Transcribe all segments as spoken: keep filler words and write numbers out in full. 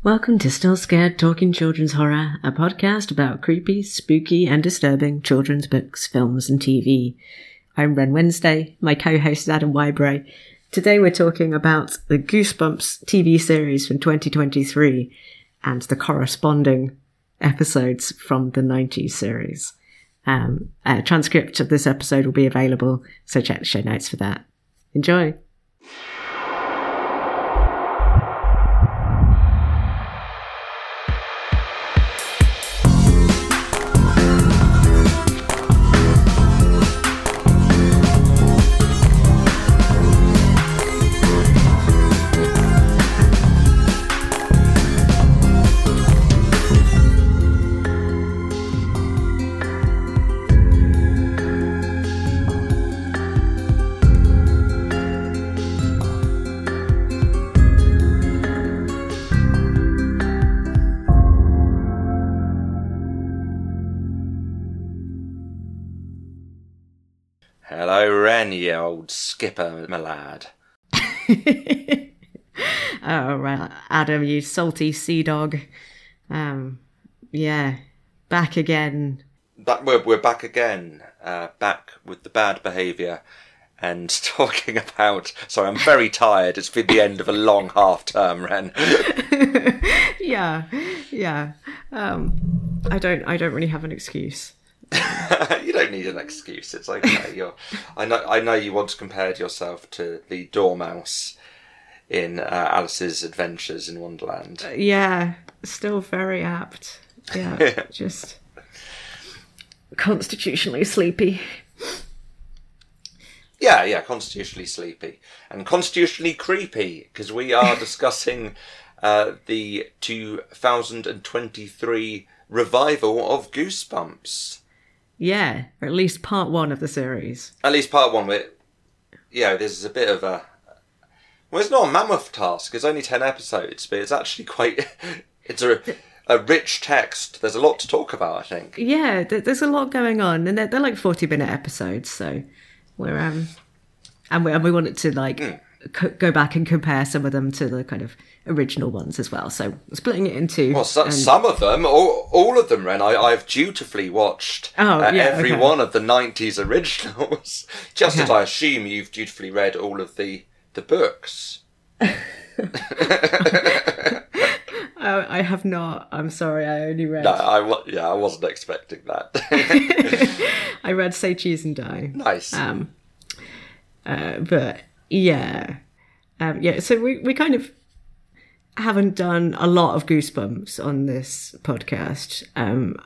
Welcome to Still Scared Talking Children's Horror, a podcast about creepy, spooky and disturbing children's books, films and T V. I'm Ren Wednesday, my co-host is Adam Wybray. Today we're talking about the Goosebumps T V series from twenty twenty-three and the corresponding episodes from the nineties series. Um, a transcript of this episode will be available, so check the show notes for that. Enjoy! Hello, Ren, you old skipper, my lad. Oh, right, Adam, you salty sea dog. Um, yeah, back again. But we're we're back again, uh, back with the bad behaviour, and talking about. Sorry, I'm very tired. It's been the end of a long half term, Ren. yeah, yeah. Um, I don't. I don't really have an excuse. You don't need an excuse. It's okay. You're. I know. I know you once compared yourself to the Dormouse in uh, Alice's Adventures in Wonderland. Uh, yeah, still very apt. Yeah, just constitutionally sleepy. Yeah, yeah, constitutionally sleepy and constitutionally creepy because we are discussing uh, the two thousand twenty-three revival of Goosebumps. Yeah, or at least part one of the series. At least part one. Where, yeah, this is a bit of a. Well, it's not a mammoth task. It's only ten episodes, but it's actually quite. It's a a rich text. There's a lot to talk about, I think. Yeah, there's a lot going on, and they're, they're like forty minute episodes, so we're um, and we and we wanted to like mm. co- go back and compare some of them to the kind of original ones as well. So splitting it into well, so, and... some of them, all, all of them, Ren. I, I've dutifully watched oh, uh, yeah, every okay. one of the nineties originals. Just okay. as I assume you've dutifully read all of the the books. I have not. I'm sorry. I only read. No, I yeah, I wasn't expecting that. I read Say Cheese and Die. Nice. Um, uh, but yeah, um, yeah. So we we kind of haven't done a lot of Goosebumps on this podcast. Um,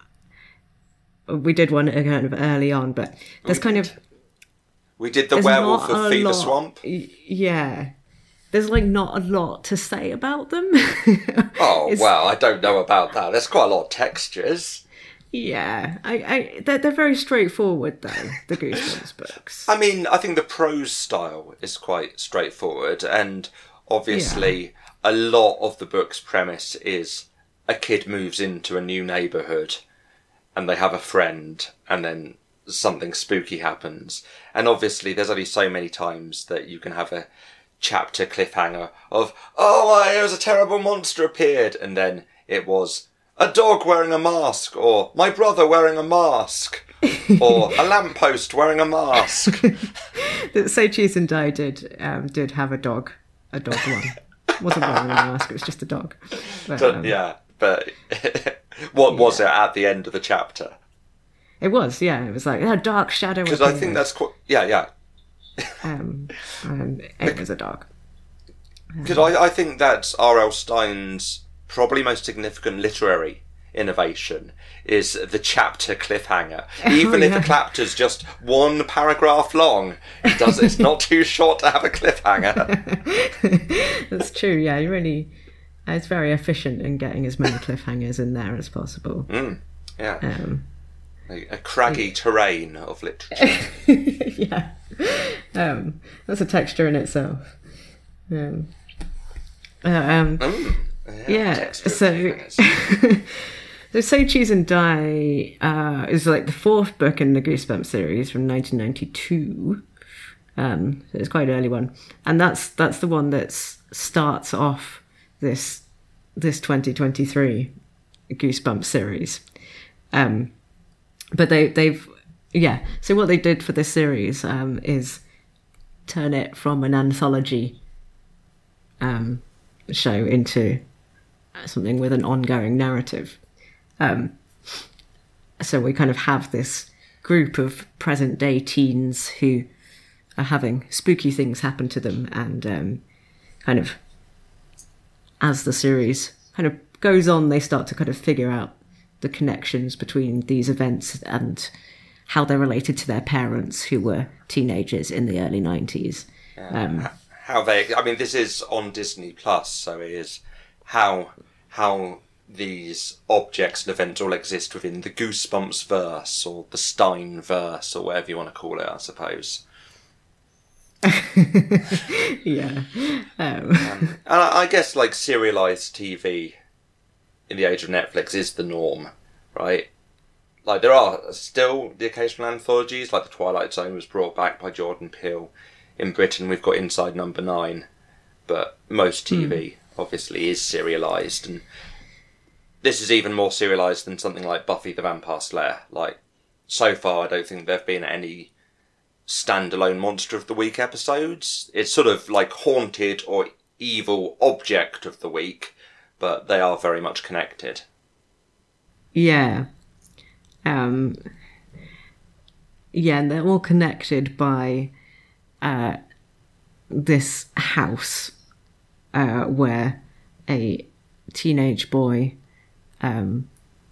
we did one kind of early on, but there's we kind did. of we did the Werewolf of Fever lot. Swamp. Yeah. There's like not a lot to say about them. Oh, it's, well, I don't know about that. There's quite a lot of textures. Yeah, I, I, they're, they're very straightforward, though, the Goosebumps books. I mean, I think the prose style is quite straightforward, and obviously yeah. a lot of the book's premise is a kid moves into a new neighbourhood, and they have a friend, and then something spooky happens. And obviously there's only so many times that you can have a chapter cliffhanger of, oh, my, it was a terrible monster appeared, and then it was a dog wearing a mask, or my brother wearing a mask, or a lamppost wearing a mask. Say Cheese and Die did um, did have a dog, a dog one. It wasn't wearing a mask, it was just a dog. But, so, um, yeah, but what yeah. was it at the end of the chapter? It was, yeah, it was like a dark shadow. Because I think that's quite, yeah, yeah. um, and it was a dog. Because um, I, I think that's R L. Stein's probably most significant literary innovation is the chapter cliffhanger. Even oh, if yeah. the chapter's just one paragraph long, it does. It's not too short to have a cliffhanger. That's true. Yeah, you really. It's very efficient in getting as many cliffhangers in there as possible. Mm, yeah. Um, a, a craggy yeah. terrain of literature. yeah. Um, that's a texture in itself. Um, uh, um, mm, yeah. yeah so, so Say Cheese and Die uh, is like the fourth book in the Goosebumps series from nineteen ninety-two. Um, so it's quite an early one, and that's that's the one that starts off this this twenty twenty-three Goosebumps series. Um, but they, they've, yeah. So what they did for this series um, is turn it from an anthology um, show into something with an ongoing narrative. Um, so we kind of have this group of present day teens who are having spooky things happen to them, and um, kind of as the series kind of goes on, they start to kind of figure out the connections between these events and how they're related to their parents, who were teenagers in the early nineties. Um, how they, I mean, this is on Disney Plus, so it is how how these objects and events all exist within the Goosebumps verse, or the Stein verse, or whatever you want to call it, I suppose. yeah. Um. Um, and I, I guess, like, serialised T V in the age of Netflix is the norm, right? Like, there are still the occasional anthologies, like The Twilight Zone was brought back by Jordan Peele. In Britain, we've got Inside Number Nine, but most T V, mm. obviously, is serialised, and this is even more serialised than something like Buffy the Vampire Slayer. Like, so far, I don't think there have been any standalone Monster of the Week episodes. It's sort of like haunted or evil object of the week, but they are very much connected. Yeah. Um, yeah, and they're all connected by uh, this house uh, where a teenage boy um,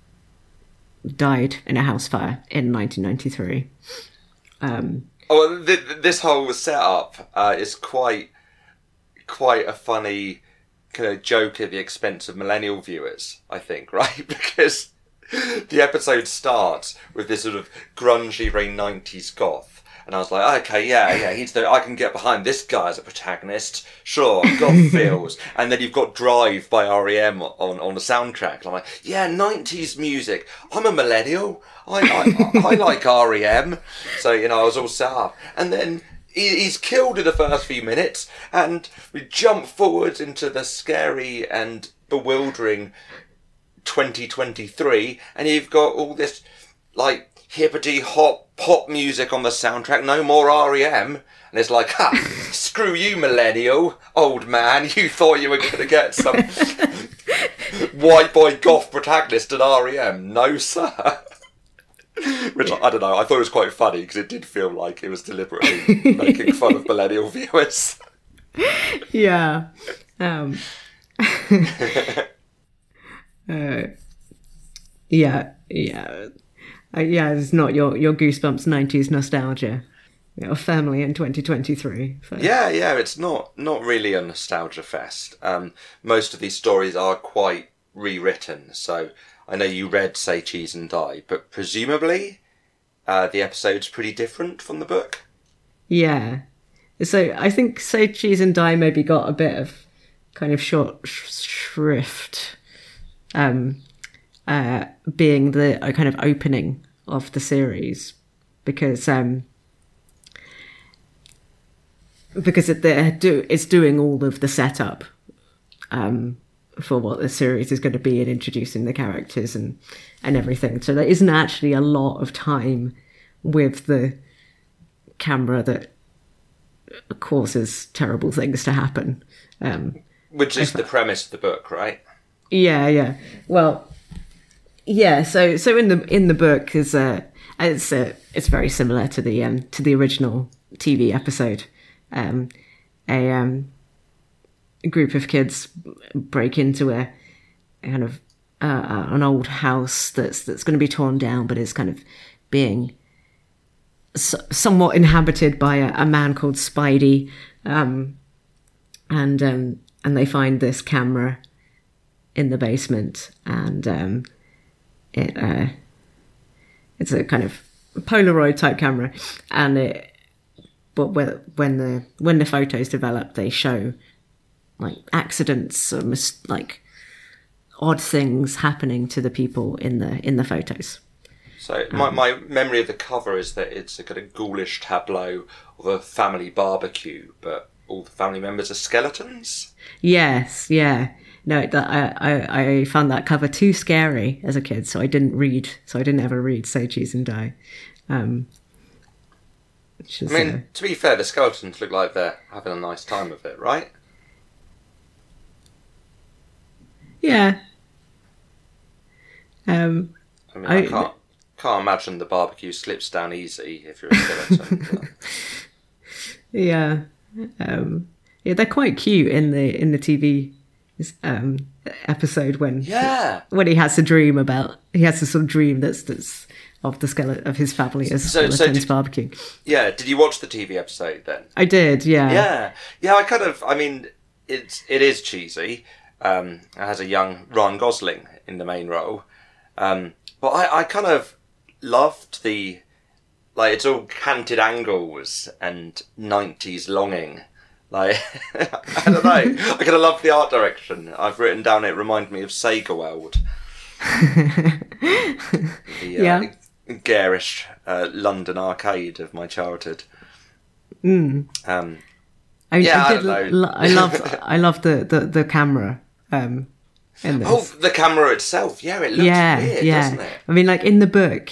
died in a house fire in nineteen ninety-three. Um, oh, th- this whole setup uh, is quite, quite a funny kind of joke at the expense of millennial viewers, I think, right? Because the episode starts with this sort of grungy, very nineties goth. And I was like, okay, yeah, yeah, he's the, I can get behind this guy as a protagonist. Sure, goth feels. And then you've got Drive by R E M on, on the soundtrack. And I'm like, yeah, nineties music. I'm a millennial. I, I, I like R E M. So, you know, I was all set up. And then he, he's killed in the first few minutes. And we jump forward into the scary and bewildering twenty twenty-three, and you've got all this like hippity hop pop music on the soundtrack, no more R E M, and it's like, ha, screw you millennial, old man, you thought you were going to get some white boy goth protagonist at R E M, no sir. Which, I don't know, I thought it was quite funny, because it did feel like it was deliberately making fun of millennial viewers. Yeah. Um... Uh, yeah, yeah, uh, yeah. It's not your, your Goosebumps nineties nostalgia. Your family in twenty twenty-three. So. Yeah, yeah. It's not not really a nostalgia fest. Um, most of these stories are quite rewritten. So I know you read Say Cheese and Die, but presumably uh, the episode's pretty different from the book. Yeah. So I think Say Cheese and Die maybe got a bit of kind of short sh- shrift. Um, uh, being the uh, kind of opening of the series, because um, because it they're do it's doing all of the setup um, for what the series is going to be and introducing the characters and and everything. So there isn't actually a lot of time with the camera that causes terrible things to happen. Um, Which is the premise of the book, right? Yeah, yeah. Well, yeah. So, so in the in the book is uh, it's uh, it's very similar to the um to the original T V episode. Um, a um a group of kids break into a kind of uh, an old house that's that's going to be torn down, but is kind of being so, somewhat inhabited by a, a man called Spidey. Um, and um, and they find this camera in the basement, and um, it uh, it's a kind of Polaroid type camera, and it but when the when the photos develop, they show like accidents or mis- like odd things happening to the people in the in the photos. So my, my memory of the cover is that it's a kind of ghoulish tableau of a family barbecue, but all the family members are skeletons. Yes, yeah. no, that I, I, I found that cover too scary as a kid, so I didn't read. So I didn't ever read Say Cheese and Die. Um, which is, I mean, uh, to be fair, the skeletons look like they're having a nice time of it, right? yeah. Um, I mean, I, I can't can't imagine the barbecue slips down easy if you're a skeleton. yeah, um, yeah, they're quite cute in the in the T V um, episode when yeah when he has a dream about he has a sort of dream that's that's of the skeleton of his family as so, skeletons so did, barbecue. Yeah, did you watch the T V episode then? I did. Yeah, yeah, yeah. I kind of. I mean, it's it is cheesy. Um, it has a young Ryan Gosling in the main role, um, but I, I kind of loved the like it's all canted angles and nineties longing. Like I don't know, I kind of love the art direction. I've written down it reminded me of Sega World. the, yeah, uh, garish uh, London arcade of my childhood. Mm. Um, I, yeah, I, I did, don't know. lo- I love I love the, the, the camera. Um, in this. Oh, the camera itself. Yeah, it looks yeah, weird, yeah. doesn't it? I mean, like in the book.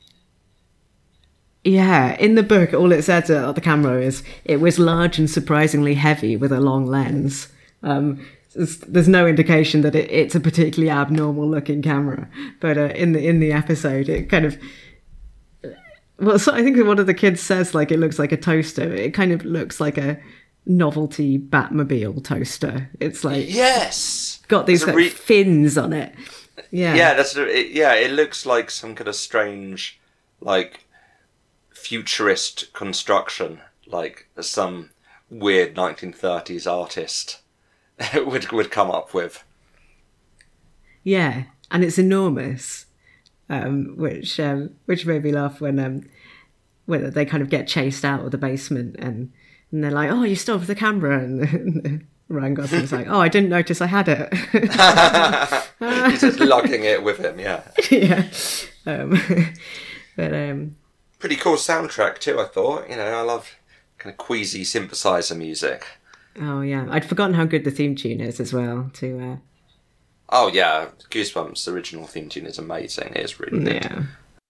Yeah, in the book, all it said about the camera is it was large and surprisingly heavy with a long lens. Um, there's, there's no indication that it, it's a particularly abnormal looking camera, but uh, in the in the episode, it kind of. Well, so I think one of the kids says like it looks like a toaster. It kind of looks like a novelty Batmobile toaster. It's like yes, got these like, re- fins on it. Yeah, yeah, that's it, yeah. It looks like some kind of strange, like futurist construction, like some weird nineteen thirties artist would would come up with. Yeah, and it's enormous, um, which um, which made me laugh when um, when they kind of get chased out of the basement and. And they're like, "Oh, you stole the camera," and Ryan Gosling's like, "Oh, I didn't notice I had it." He's just lugging it with him, yeah. yeah, um, but um, pretty cool soundtrack too. I thought, you know, I love kind of queasy synthesizer music. Oh yeah, I'd forgotten how good the theme tune is as well. To uh... oh yeah, Goosebumps original theme tune is amazing. It is really good. Yeah.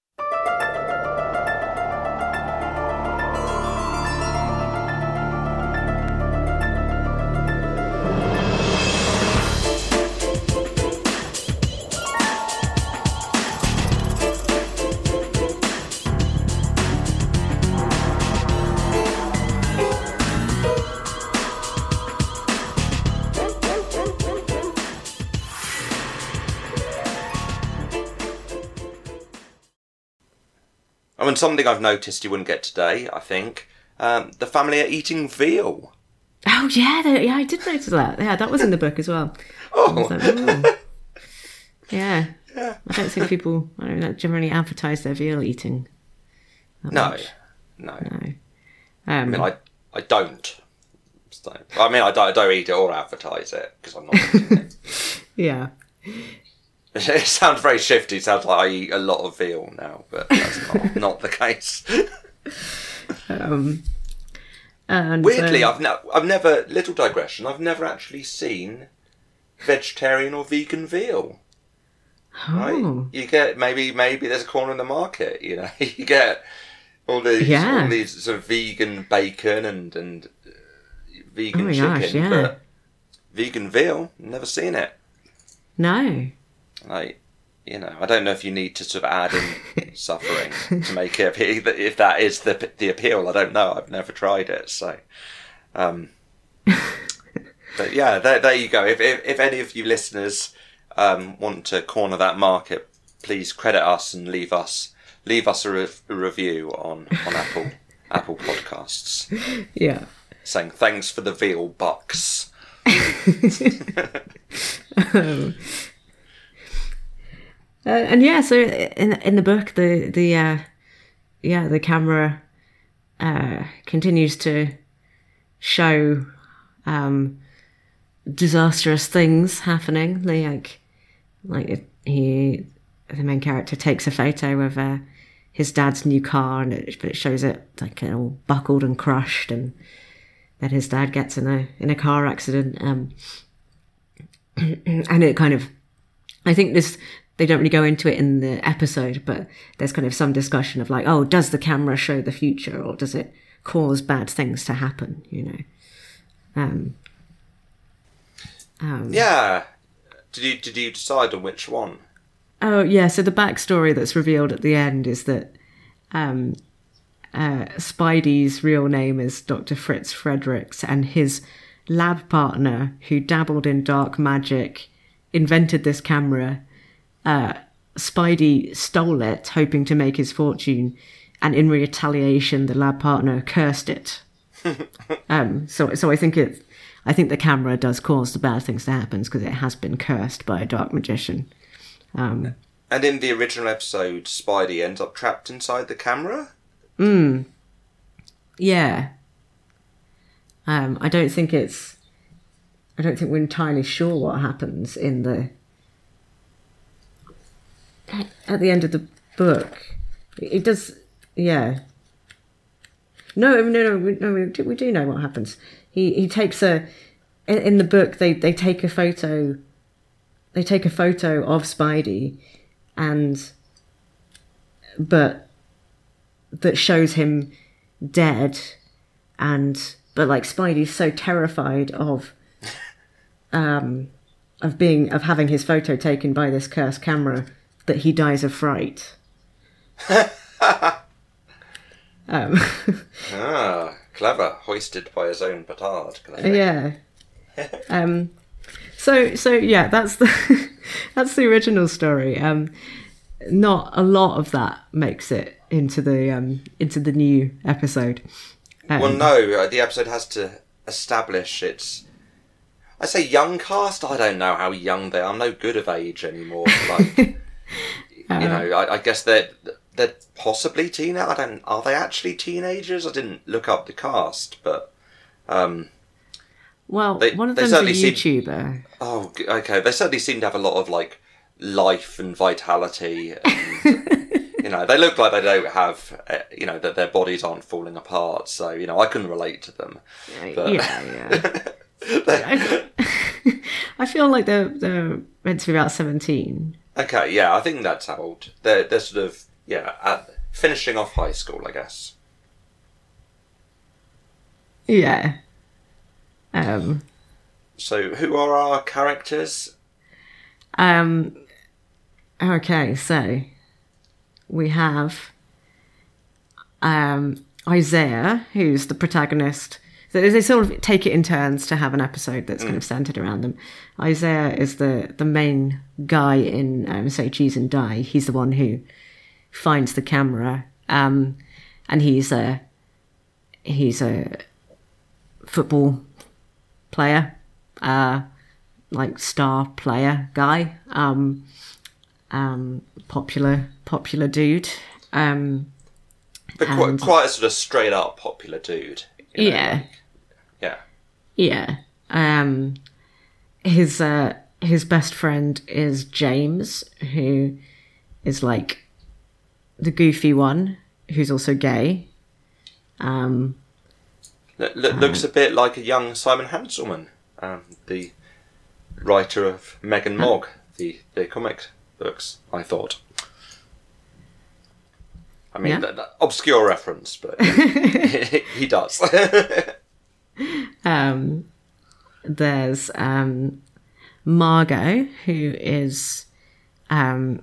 Oh, and something I've noticed you wouldn't get today, I think, um, the family are eating veal. Oh yeah, the, yeah, I did notice that. Yeah, that was in the book as well. Oh, I like, oh. Yeah. yeah. I don't think people I don't generally advertise their veal eating. No, much. no, no. Um, I mean, I I don't. So, I mean, I don't, I don't eat it or advertise it because I'm not eating it. Yeah. It sounds very shifty. It sounds like I eat a lot of veal now, but that's not, not the case. Um, and, Weirdly, uh, I've, ne- I've never, little digression, I've never actually seen vegetarian or vegan veal. Right? Oh. You get, maybe maybe there's a corner in the market, you know. You get all these, Yeah. all these sort of vegan bacon and, and uh, vegan Oh my chicken, gosh, yeah. but vegan veal, never seen it. No. Like, you know, I don't know if you need to sort of add in suffering to make it appeal. If that is the the appeal, I don't know. I've never tried it, so. Um, but yeah, there, there you go. If, if if any of you listeners um, want to corner that market, please credit us and leave us leave us a, re- a review on on Apple Apple Podcasts. Yeah. Saying thanks for the veal bucks. um, uh, and yeah, so in in the book, the the uh, yeah the camera uh, continues to show um, disastrous things happening. Like like he the main character takes a photo of uh, his dad's new car, and it, but it shows it like all buckled and crushed, and then his dad gets in a in a car accident. Um, and it kind of, I think this, they don't really go into it in the episode, but there's kind of some discussion of like, oh, does the camera show the future, or does it cause bad things to happen, you know? Um, um, yeah. Did you, did you decide on which one? Oh, yeah, so the backstory that's revealed at the end is that um, uh, Spidey's real name is Doctor Fritz Fredericks, and his lab partner, who dabbled in dark magic, invented this camera. Uh, Spidey stole it, hoping to make his fortune, and in retaliation, the lab partner cursed it. um, so, so I think it, I think the camera does cause the bad things to happen because it has been cursed by a dark magician. Um, and in the original episode, Spidey ends up trapped inside the camera? Mm. Yeah. Um, I don't think it's... I don't think we're entirely sure what happens in the... At the end of the book. It does... Yeah. No, no, no, we, no we, do, we do know what happens. He he takes a... In, in the book, they, they take a photo... They take a photo of Spidey, and but that shows him dead, and but like Spidey's so terrified of um of being of having his photo taken by this cursed camera that he dies of fright. um, ah, clever, hoisted by his own petard. Yeah. um. So, so yeah, that's the that's the original story. Um, not a lot of that makes it into the um, into the new episode. Um, well, no, the episode has to establish its. I say young cast. I don't know how young they are. I'm no good of age anymore. Like, uh, you know, I, I guess they're they're possibly teen. I don't. Are they actually teenagers? I didn't look up the cast, but. Um, Well, they, one of them's a YouTuber. Seem, oh, okay. They certainly seem to have a lot of like life and vitality. And, you know, they look like they don't have, uh, you know, that their bodies aren't falling apart. So, you know, I couldn't relate to them. But... Yeah, yeah. I, I feel like they're they're meant to be about seventeen. Okay, yeah, I think that's how old they're. They're sort of yeah, at, finishing off high school, I guess. Yeah. Um, so, who are our characters? Um, okay, so we have um, Isaiah, who's the protagonist. So they sort of take it in turns to have an episode that's mm. kind of centered around them. Isaiah is the, the main guy in um, Say Cheese and Die. He's the one who finds the camera, um, and he's a he's a football player, uh, like star player guy, um, um, popular, popular dude. Um, but quite, and, quite a sort of straight up popular dude. You know? Yeah. Yeah. Yeah. Um, his, uh, his best friend is James, who is like the goofy one, who's also gay. Um, L- l- looks um, a bit like a young Simon Hanselman, um, the writer of Meg and Mogg, the, the comic books, I thought. I mean, yeah. that, that obscure reference, but he, he does. um, there's um, Margot, who is um,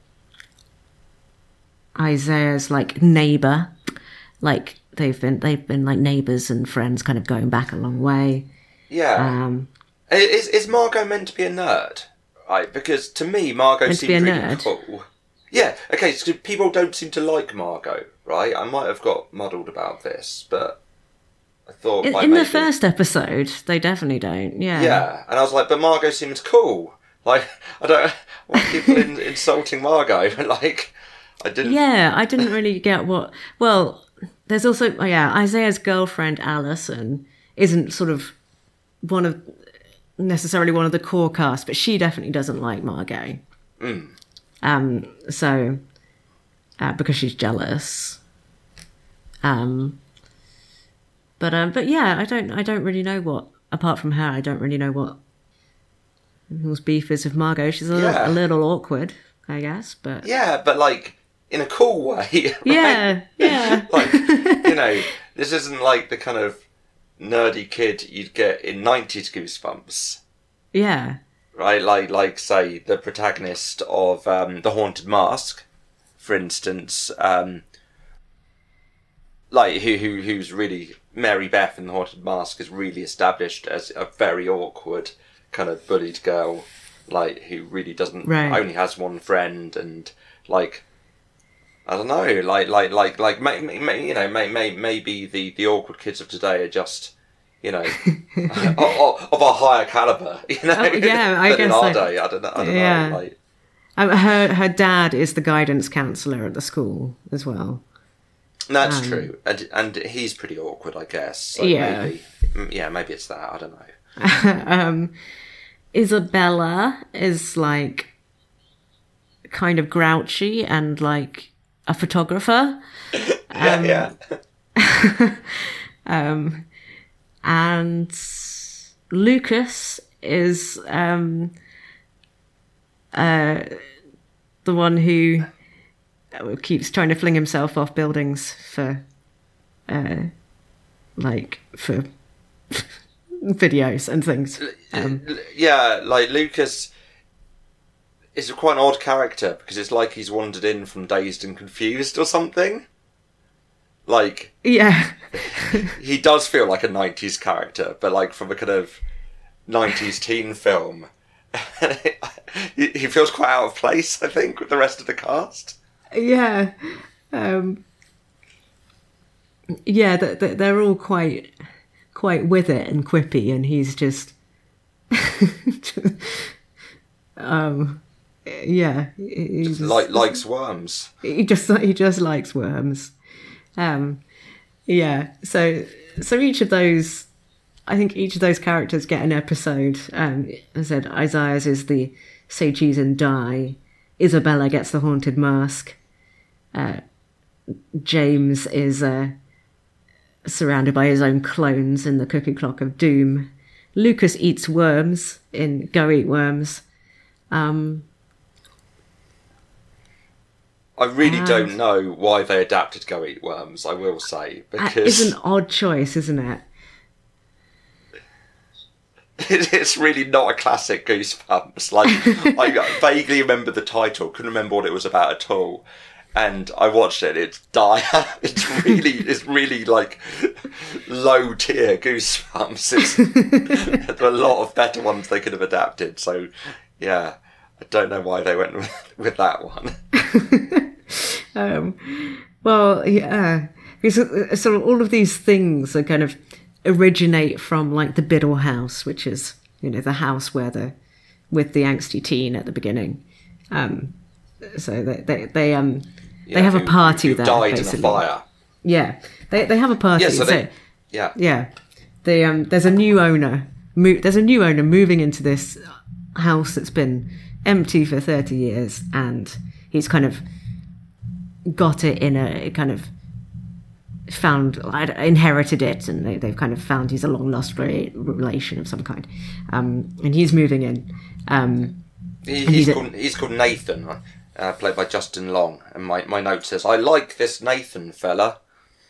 Isaiah's like neighbour, like. They've been they've been like neighbours and friends, kind of going back a long way. Yeah. Um, is is Margot meant to be a nerd? Right, because to me, Margot seems really nerd. cool. Yeah. Okay. So people don't seem to like Margot, right? I might have got muddled about this, but I thought in, like in maybe... the first episode they definitely don't. Yeah. Yeah, and I was like, but Margot seems cool. Like I don't want people in, insulting Margot. Like I didn't. Yeah, I didn't really get what. Well. There's also, oh yeah, Isaiah's girlfriend, Alison, isn't sort of one of, necessarily one of the core cast, but she definitely doesn't like Margot. Mm. Um, so, uh, because she's jealous. Um, but, um, but yeah, I don't, I don't really know what, apart from her, I don't really know what, whose beef is with Margot. She's a, Yeah. little, a little awkward, I guess, but Yeah, but like in a cool way. Right? yeah, yeah, Like, you know, this isn't like the kind of nerdy kid you'd get in nineties Goosebumps. yeah, Right, like, like say, the protagonist of um, The Haunted Mask, for instance, um, like, who, who who's really, Mary Beth in The Haunted Mask is really established as a very awkward, kind of bullied girl, like, who really doesn't, Right. only has one friend, and, like, I don't know, like, like, like, like, may, may, you know, may, may, maybe the, the awkward kids of today are just, you know, of, of a higher caliber, you know, Oh, yeah, I than in guess our so. day. I don't know. I don't Yeah. know. Like, um, her her dad is the guidance counsellor at the school as well. that's Um, true, and and he's pretty awkward, I guess. So Yeah. maybe, mm, yeah, maybe it's that. I don't know. um, Isabella is like kind of grouchy and like a photographer. Yeah, yeah. Um, and Lucas is um, uh, the one who keeps trying to fling himself off buildings for, uh, like, for videos and things. Um, L- yeah, like Lucas is quite an odd character because it's like he's wandered in from Dazed and Confused or something. Like, yeah, he does feel like a nineties character, but like from a kind of nineties teen film. he he feels quite out of place, I think, with the rest of the cast. yeah, um, yeah. They, they- they're all quite, quite with it and quippy, and he's just, um, yeah, he, Just he's- like likes worms. he just he just likes worms. Um, yeah. So so each of those, I think each of those characters get an episode. Um, as I said, Isaiah's is the say cheese and die. Isabella gets the haunted mask. Uh, James is uh, surrounded by his own clones in the Cookie Clock of Doom. Lucas eats worms in Go Eat Worms. Um, I really And- don't know why they adapted Go Eat Worms, I will say, that because is an odd choice, isn't it? it's really not a classic Goosebumps. Like, I vaguely remember the title, couldn't remember what it was about at all. And I watched it, it's dire. It's really, it's really like low tier Goosebumps. It's, there are a lot of better ones they could have adapted. So, yeah, I don't know why they went with, with that one. Um, well, yeah, because uh, sort of all of these things are kind of originate from like the Biddle house, which is, you know, the house where the with the angsty teen at the beginning. Um, so they they, they um Yeah, they have who- a party who there. died basically. in a fire. Yeah, they they have a party. Yeah, so so- they, yeah. yeah, they um there's a new owner. Mo- there's a new owner moving into this house that's been empty for thirty years, and he's kind of got it in a kind of found I don't- inherited it, and they, they've kind of found he's a long lost re- relation of some kind, um, and he's moving in. Um, He, And he's, he's a- called, he's called Nathan, uh, played by Justin Long, and my, my note says, I like this Nathan fella.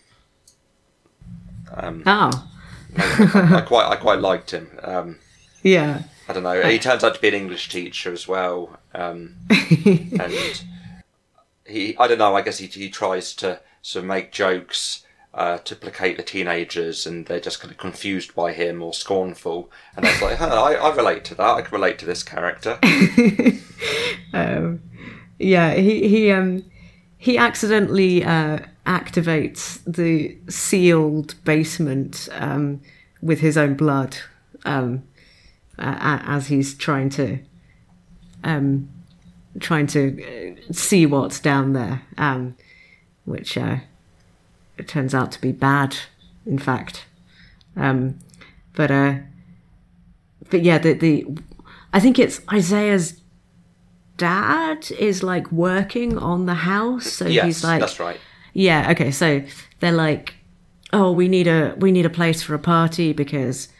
Um, oh, I, I quite I quite liked him. Um, yeah, I don't know. He turns out to be an English teacher as well, um, and he I don't know. I guess he he tries to sort of make jokes uh, to placate the teenagers, and they're just kind of confused by him or scornful. And I was like, huh, I, I relate to that. I can relate to this character. um, yeah. He he um he accidentally uh, activates the sealed basement um, with his own blood um, uh, as he's trying to um, trying to uh, see what's down there, um, which uh, it turns out to be bad, in fact. Um, but uh, but yeah, the the I think it's Isaiah's dad is like working on the house, so Yes, he's like, that's right. yeah, okay, so they're like, oh, we need a we need a place for a party because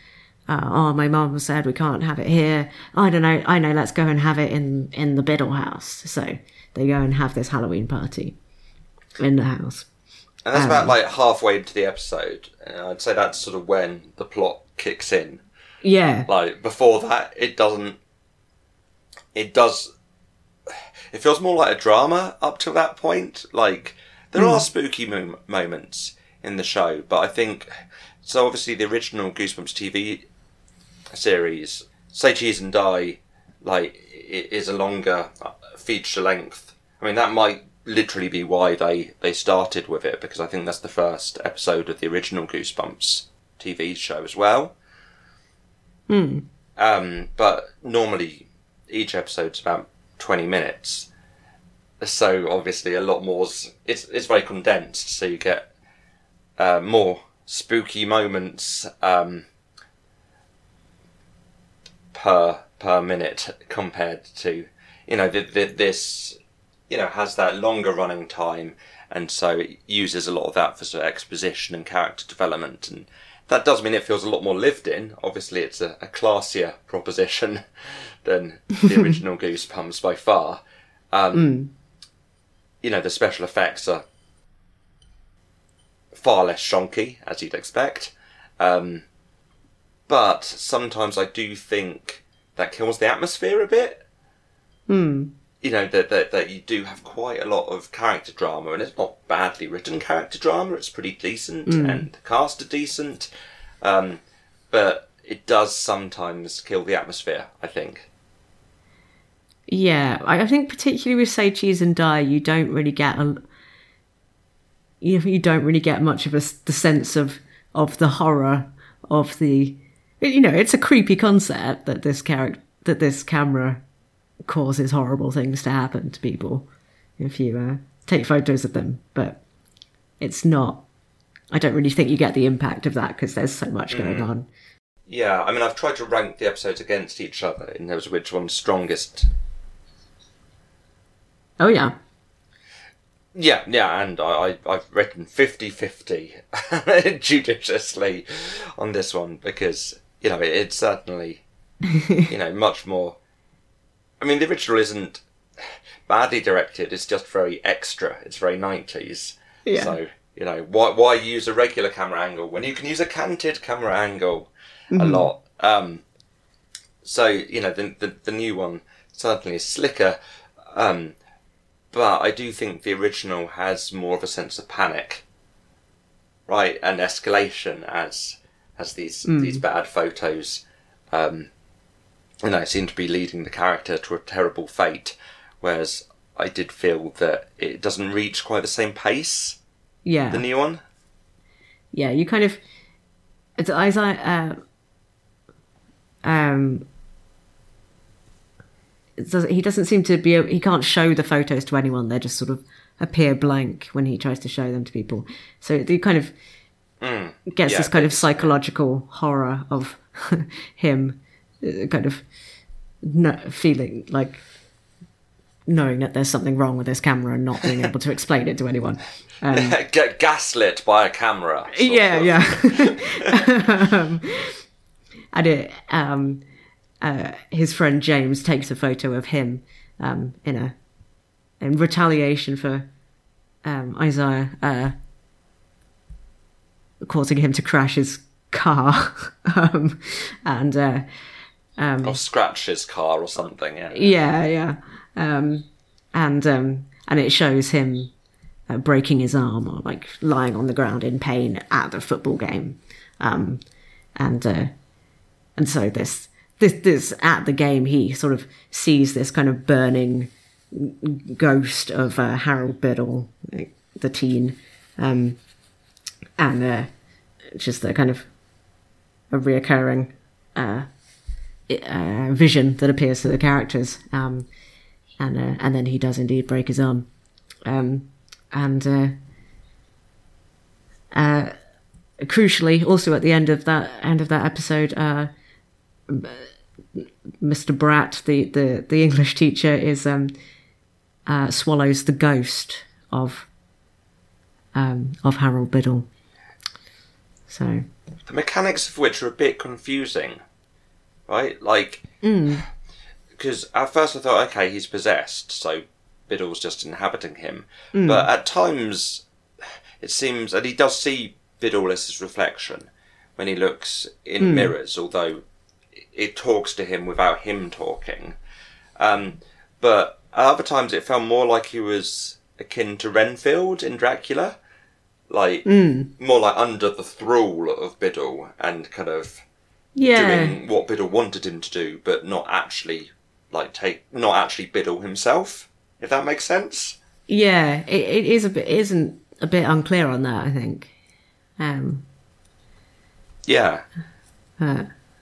uh, oh, my mum said we can't have it here. I don't know. I know. Let's go and have it in, in the Biddle house. So they go and have this Halloween party in the house. And that's um, about like halfway into the episode. And I'd say that's sort of when the plot kicks in. Yeah. Like before that, it doesn't. It does. It feels more like a drama up to that point. Like there mm. are spooky mo- moments in the show, but I think so. Obviously, the original Goosebumps T V series, Say Cheese and Die, like it is a longer feature length. I mean, that might literally be why they, they started with it, because I think that's the first episode of the original Goosebumps T V show as well. Hmm. Um, but normally each episode's about twenty minutes, so obviously a lot more's it's it's very condensed, so you get uh, more spooky moments um, per per minute compared to, you know, the, the, this, you know, has that longer running time, and so it uses a lot of that for sort of exposition and character development, and that does mean it feels a lot more lived in. Obviously, it's a, a classier proposition than the original Goosebumps by far. Um, mm. You know, the special effects are far less shonky, as you'd expect. Um, but sometimes I do think that kills the atmosphere a bit. Hmm. You know, that, that that you do have quite a lot of character drama, and it's not badly written character drama, it's pretty decent, mm. and the cast are decent, um, but it does sometimes kill the atmosphere, I think. Yeah, I think particularly with Say Cheese and Die, you don't really get a, you, you don't really get much of a, the sense of, of the horror of the, you know, it's a creepy concept that this character, that this camera causes horrible things to happen to people if you uh, take photos of them, but it's not, I don't really think you get the impact of that because there's so much going mm. on. Yeah, I mean, I've tried to rank the episodes against each other in terms of which one's strongest. Oh yeah. Yeah, yeah, and I, I, I've written fifty-fifty judiciously on this one because, you know, it, it's certainly, you know, much more. I mean, the original isn't badly directed, it's just very extra. It's very nineties. Yeah. So, you know, why why use a regular camera angle when you can use a canted camera angle mm-hmm. a lot? Um, so, you know, the, the, the new one certainly is slicker. Um, but I do think the original has more of a sense of panic, right? And escalation as as these, mm. these bad photos um you know, seem to be leading the character to a terrible fate, whereas I did feel that it doesn't reach quite the same pace. Yeah, the new one. Yeah, you kind of. It's as I uh, um. It does, he doesn't seem to be. Able, he can't show the photos to anyone. They just sort of appear blank when he tries to show them to people. So he kind of mm. gets yeah, this kind of psychological horror of him. Kind of no, feeling like knowing that there's something wrong with this camera and not being able to explain it to anyone. Um, Get gaslit by a camera. Yeah, of. yeah. um, and it, um, uh, his friend James takes a photo of him um, in a in retaliation for um, Isaiah uh, causing him to crash his car, um, and. Uh, Um, or scratch his car or something, yeah. Yeah, yeah. Um, and um, and it shows him uh, breaking his arm or like lying on the ground in pain at the football game. Um, and uh, and so this this this at the game he sort of sees this kind of burning ghost of uh, Harold Biddle, the teen, um, and uh, just a kind of a reoccurring. Uh, Uh, vision that appears to the characters, um, and uh, and then he does indeed break his arm, um, and uh, uh, crucially, also at the end of that end of that episode, uh, Mister Bratt, the, the, the English teacher, is um, uh, swallows the ghost of um, of Harold Biddle. So the mechanics of which are a bit confusing, right? Like, Mm. because at first I thought, okay, he's possessed, so Biddle's just inhabiting him. Mm. But at times, it seems, and he does see Biddle as his reflection when he looks in Mm. mirrors, although it talks to him without him talking. Um, but at other times it felt more like he was akin to Renfield in Dracula. Like, Mm. more like under the thrall of Biddle and kind of Yeah. doing what Biddle wanted him to do, but not actually, like, take, not actually Biddle himself, if that makes sense. Yeah. It, it is a bit, isn't a bit unclear on that, I think. Um, Yeah. uh,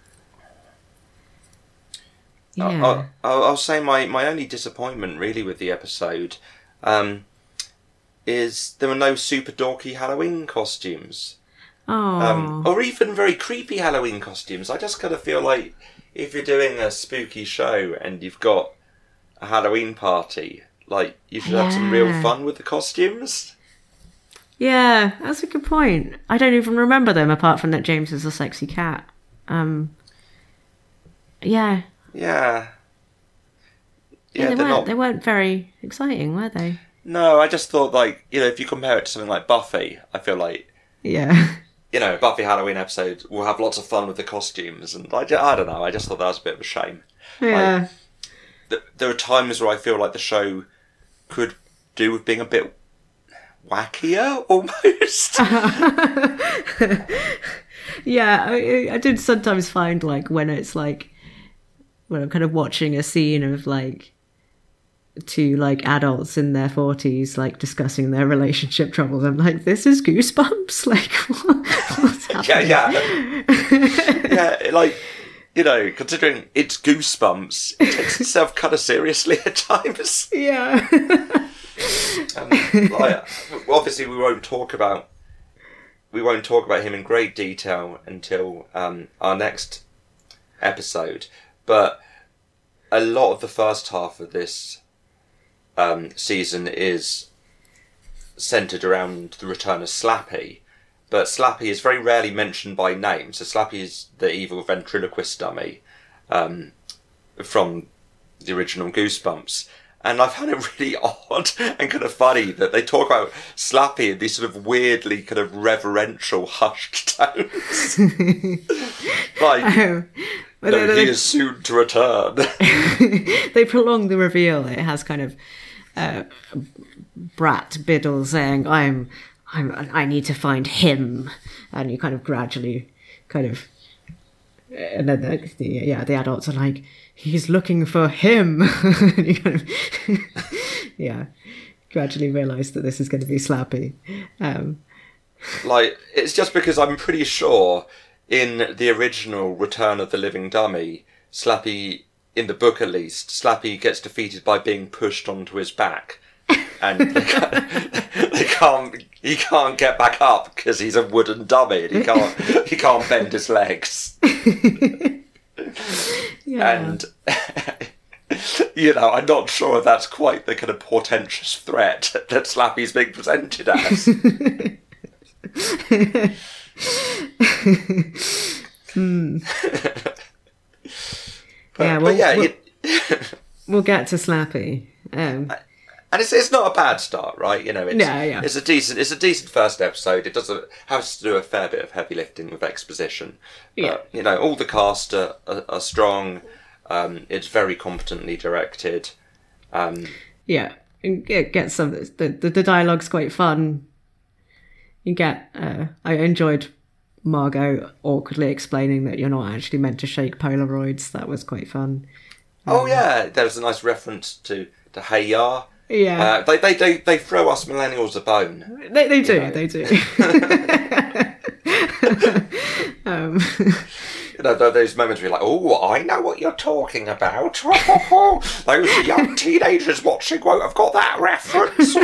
I- yeah. I, I'll, I'll say my, my only disappointment really with the episode um, is there were no super dorky Halloween costumes. Oh. Um, or even very creepy Halloween costumes. I just kind of feel like if you're doing a spooky show and you've got a Halloween party, like, you should have some real Yeah. fun with the costumes. Yeah, that's a good point. I don't even remember them apart from that James is a sexy cat. Um, yeah. Yeah. Yeah, Yeah, they, they're weren't, not... they weren't very exciting, were they? No, I just thought, like, you know, if you compare it to something like Buffy, I feel like, Yeah. you know, Buffy Halloween episode will have lots of fun with the costumes, and I, ju- I don't know, I just thought that was a bit of a shame. Yeah. Th- There are times where I feel like the show could do with being a bit wackier, almost. Yeah, I, I did sometimes find, like, when it's, like, when I'm kind of watching a scene of, like, two, like, adults in their forties, like, discussing their relationship troubles, I'm like, this is Goosebumps? Like, what, what's happening? yeah, yeah. Yeah, like, you know, considering it's Goosebumps, it takes itself kind of seriously at times. Yeah. Um, like, obviously, we won't talk about we won't talk about him in great detail until um, our next episode. But a lot of the first half of this um, season is centered around the return of Slappy. But Slappy is very rarely mentioned by name. So Slappy is the evil ventriloquist dummy um, from the original Goosebumps. And I found it really odd and kind of funny that they talk about Slappy in these sort of weirdly kind of reverential, hushed tones. Like, Um, but no, then he they, is soon to return. they prolong the reveal. It has kind of uh, Brat Biddle saying, I'm, I'm, I need to find him. And you kind of gradually kind of, and then the, the, yeah, the adults are like, he's looking for him. And you kind of, yeah, gradually realise that this is going to be Slappy. Um, Like, it's just because I'm pretty sure in the original Return of the Living Dummy, Slappy, in the book at least, Slappy gets defeated by being pushed onto his back. And they can't, they can't, he can't get back up because he's a wooden dummy and he can't, he can't bend his legs. yeah. And, you know, I'm not sure if that's quite the kind of portentous threat that Slappy's being presented as. Hmm. But, Yeah, but well, yeah, well- it, We'll get to Slappy. Um, and it's it's not a bad start, right? You know, it's, Yeah, yeah. it's a decent it's a decent first episode. It does a, has to do a fair bit of heavy lifting with exposition, but Yeah. you know, all the cast are, are, are strong. Um, it's very competently directed. Um, yeah, and get, get some. The, the the dialogue's quite fun. You get. Uh, I enjoyed Margot awkwardly explaining that you're not actually meant to shake Polaroids. That was quite fun. oh yeah, there's a nice reference to to Hey Ya. Yeah, Uh, they, they they they throw us millennials a bone. they they do know. they do. um, You know, th- those moments where you're like, oh, I know what you're talking about. Those young teenagers watching won't have got that reference.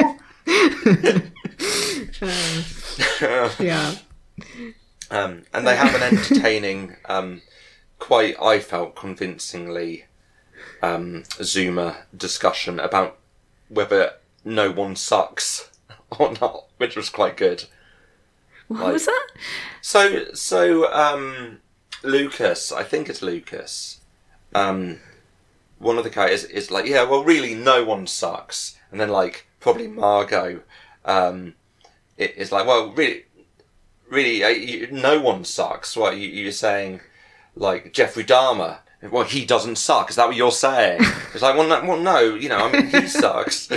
yeah, um, and they have an entertaining, um, quite, I felt, convincingly um, Zoomer discussion about whether no one sucks or not, which was quite good. What like, was that? So, so um, Lucas, I think it's Lucas. Um, one of the characters is like, yeah, well, really, no one sucks, and then like probably Margot um, is like, well, really, really, uh, you, no one sucks. What you, you're saying, like Jeffrey Dahmer? Well, he doesn't suck. Is that what you're saying? It's like, well, no, well, no you know, I mean, he sucks.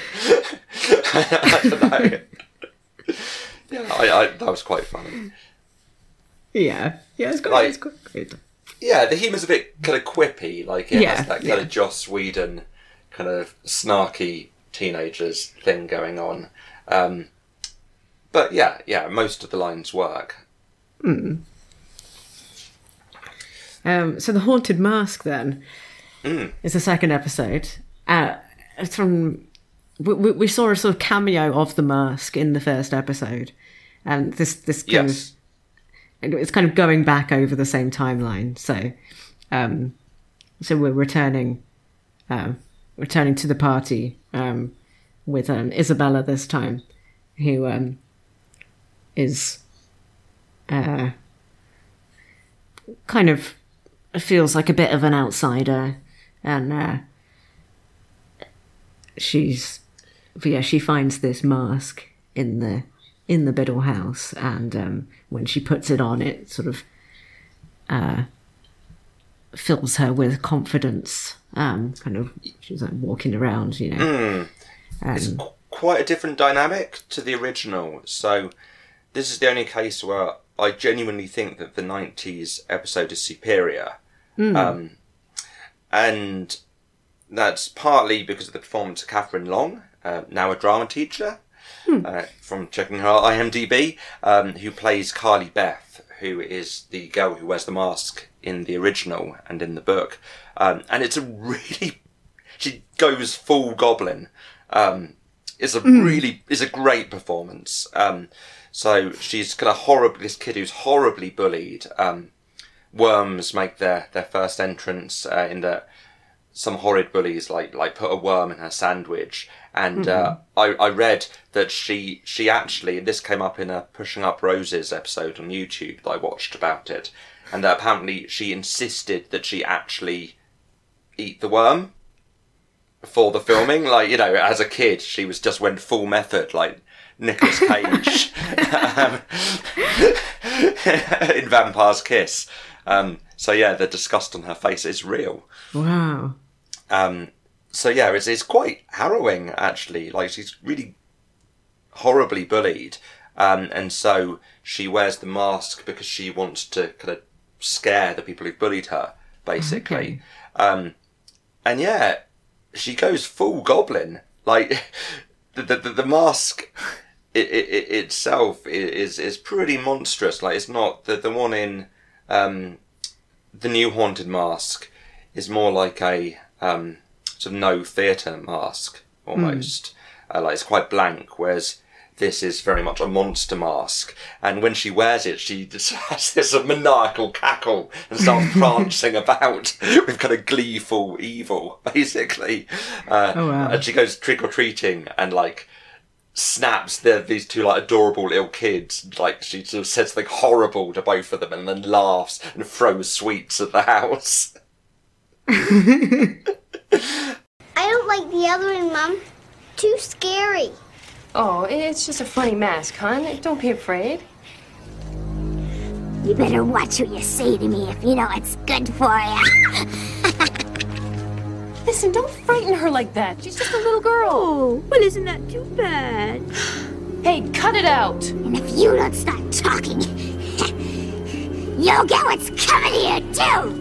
I don't know. Yeah, I, I, that was quite funny. Yeah, yeah, it's quite, like, it's quite good. Yeah, the humour's a bit kind of quippy. Like, it Yeah, has that kind yeah. of Joss Whedon kind of snarky teenagers thing going on. Um, but yeah, yeah, most of the lines work. Mm. Um, so the Haunted Mask then Mm. is the second episode. Uh, it's from we, we we saw a sort of cameo of the mask in the first episode, and this this kind Yes. of it's kind of going back over the same timeline. So, um, so we're returning, um, returning to the party um, with um, Isabella this time, who um, is uh, kind of feels like a bit of an outsider, and uh, she's yeah she finds this mask in the in the Biddle house, and um, when she puts it on, it sort of uh, fills her with confidence. Um, kind of, she's like walking around, you know. Mm. It's Um, qu- quite a different dynamic to the original. So this is the only case where I genuinely think that the nineties episode is superior. Um, and that's partly because of the performance of Catherine Long, uh, now a drama teacher, uh, from checking her I M D B, um, who plays Carly Beth, who is the girl who wears the mask in the original and in the book. Um, and it's a really... She goes full goblin. Um, it's a really... It's a great performance. Um, so she's kind of horribly... This kid who's horribly bullied... Um, worms make their, their first entrance uh, in that some horrid bullies like like put a worm in her sandwich, and uh, I, I read that she she actually, and this came up in a Pushing Up Roses episode on YouTube that I watched about it, and that apparently she insisted that she actually eat the worm for the filming. Like, you know, as a kid she was just went full method, like Nicolas Cage um, in Vampire's Kiss. Um, so yeah, the disgust on her face is real. wow. Um, so yeah, it's, it's quite harrowing actually. Like, she's really horribly bullied, um, and so she wears the mask because she wants to kind of scare the people who've bullied her, basically. Okay. Um, and yeah, she goes full goblin. Like the the, the, the mask. It, it, it itself is is pretty monstrous. Like, it's not the the one in um, the new Haunted Mask is more like a um, sort of no theatre mask almost. Mm. Uh, like, it's quite blank, whereas this is very much a monster mask. And when she wears it, she just has this maniacal cackle and starts prancing about with kind of gleeful evil, basically. Uh, Oh, wow. And she goes trick or treating and like snaps the, these two like adorable little kids. Like, she sort of says something horrible to both of them and then laughs and throws sweets at the house. I don't like the other one, Mom. Too scary. Oh, it's just a funny mask, hon. Don't be afraid. You better watch what you say to me if you know it's good for you. Listen, don't frighten her like that. She's just a little girl. Oh, well, isn't that too bad? Hey, cut it out. And if you don't stop talking, you'll get what's coming to you, too.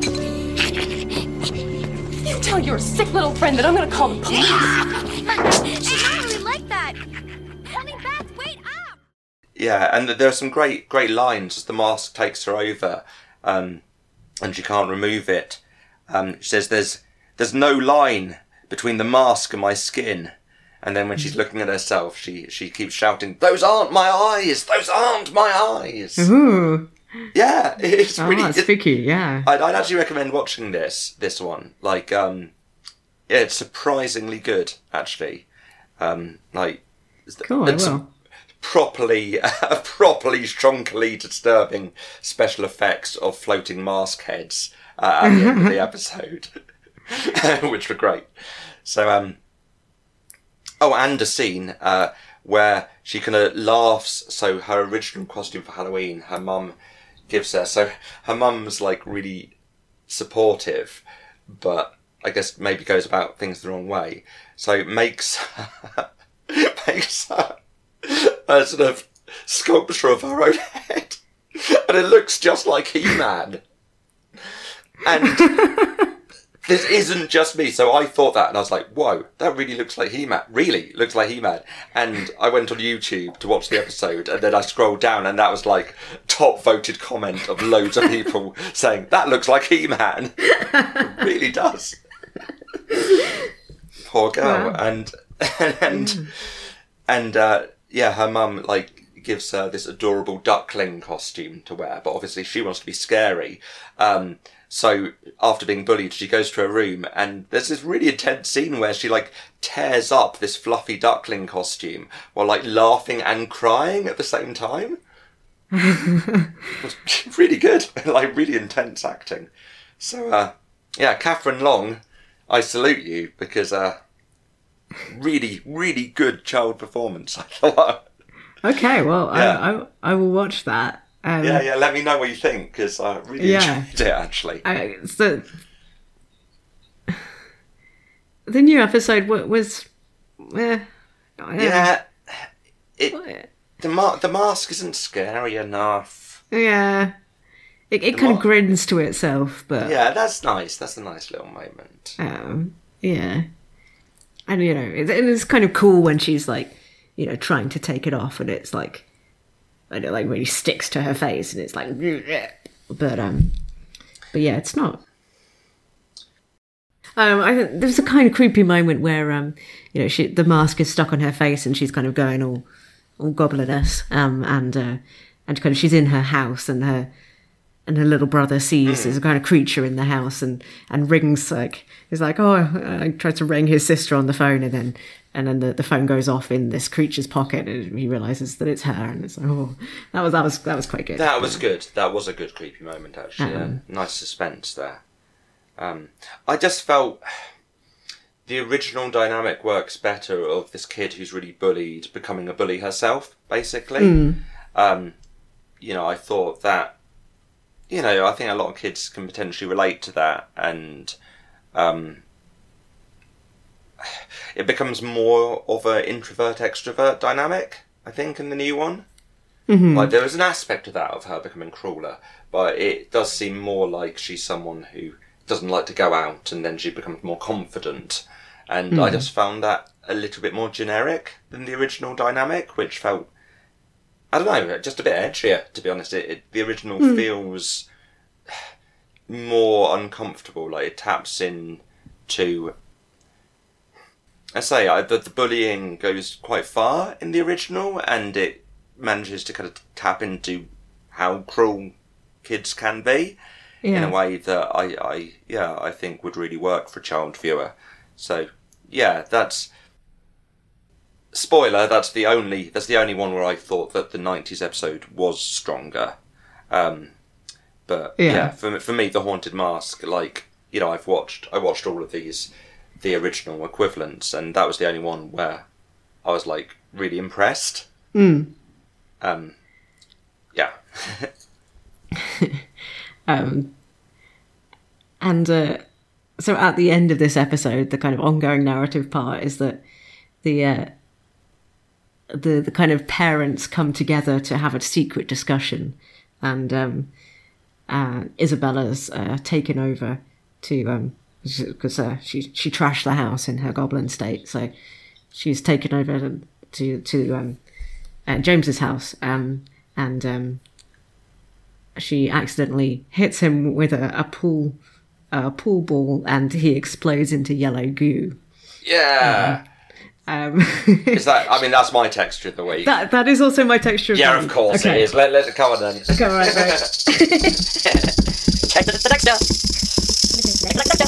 You tell your sick little friend that I'm gonna call the police. She's not really like that. Honey, Beth, wait up! Yeah, and there are some great great lines as the mask takes her over, um, and she can't remove it. Um, she says, "There's there's no line between the mask and my skin." And then when she's looking at herself, she she keeps shouting, "Those aren't my eyes! Those aren't my eyes!" Ooh. Yeah, it's Oh, really. that's it- spooky, yeah. I'd, I'd actually recommend watching this this one. Like, um, yeah, it's surprisingly good, actually. Um, like, Cool, I and some will. properly, uh, properly strongly disturbing special effects of floating mask heads uh, at the end of the episode, which were great. So, um, oh, and a scene uh, where she kind of laughs. So her original costume for Halloween, her mum gives her. So her mum's like really supportive, but I guess maybe goes about things the wrong way. So makes makes her a sort of sculpture of her own head, and it looks just like He-Man. And this isn't just me, so I thought that, and I was like, whoa, that really looks like He-Man. Really looks like He-Man. And I went on YouTube to watch the episode, and then I scrolled down, and that was like top voted comment of loads of people saying, that looks like He-Man. It really does. Poor girl. Wow. And, and, mm. and, uh, yeah, her mum, like, gives her this adorable duckling costume to wear, but obviously she wants to be scary. Um, So after being bullied, she goes to her room, and there's this really intense scene where she like tears up this fluffy duckling costume while like laughing and crying at the same time. It was really good, like really intense acting. So uh, yeah, Catherine Long, I salute you, because uh, really, really good child performance, I thought. Okay, well, yeah. I, I I will watch that. Um, yeah, yeah. Let me know what you think, because I really yeah. enjoyed it. Actually, I, so the new episode was, eh, yeah, it the ma- the mask isn't scary enough. Yeah, it it the kind ma- of grins to itself, but yeah, that's nice. That's a nice little moment. Um, yeah, and you know, it, it's kind of cool when she's like, you know, trying to take it off, and it's like. And it like really sticks to her face, and it's like, but um, but yeah, it's not. Um, I there's a kind of creepy moment where um, you know, she the mask is stuck on her face, and she's kind of going all, all gobliness, um, and uh, and kind of she's in her house, and her and her little brother sees there's a kind of creature in the house, and and rings like he's like, oh, I tried to ring his sister on the phone, and then. And then the, the phone goes off in this creature's pocket, and he realizes that it's her, and it's like, oh, that was that was that was quite good. That was good. That was a good creepy moment, actually. Um, yeah. Nice suspense there. Um, I just felt the original dynamic works better of this kid who's really bullied becoming a bully herself, basically. Mm. Um, you know, I thought that. You know, I think a lot of kids can potentially relate to that, and. Um, It becomes more of an introvert-extrovert dynamic, I think, in the new one. Mm-hmm. Like, there is an aspect of that, of her becoming crueler, but it does seem more like she's someone who doesn't like to go out, and then she becomes more confident. And mm. I just found that a little bit more generic than the original dynamic, which felt, I don't know, just a bit edgier, to be honest. It, it, the original mm. feels more uncomfortable, like it taps in to... I say, I, the, the bullying goes quite far in the original, and it manages to kind of tap into how cruel kids can be yeah. in a way that I, I, yeah, I think would really work for a child viewer. So, yeah, that's... Spoiler, that's the only that's the only one where I thought that the nineties episode was stronger. Um, but, yeah, yeah for, for me, The Haunted Mask, like, you know, I've watched, I watched all of these... the original equivalents, and that was the only one where I was like really impressed. Mm. Um, yeah. um, and uh, so at the end of this episode, the kind of ongoing narrative part is that the uh, the the kind of parents come together to have a secret discussion, and um, uh, Isabella's uh, taken over to. Um, because uh, she she trashed the house in her goblin state, so she's taken over to to um, uh, James's house, um, and um, she accidentally hits him with a, a pool a pool ball, and he explodes into yellow goo. Yeah. Um, um, is that? I mean, that's my texture of the week. That that is also my texture. Of yeah, the week. Of course okay. It is. Let let it come on then. Okay, right, right. Check the texture.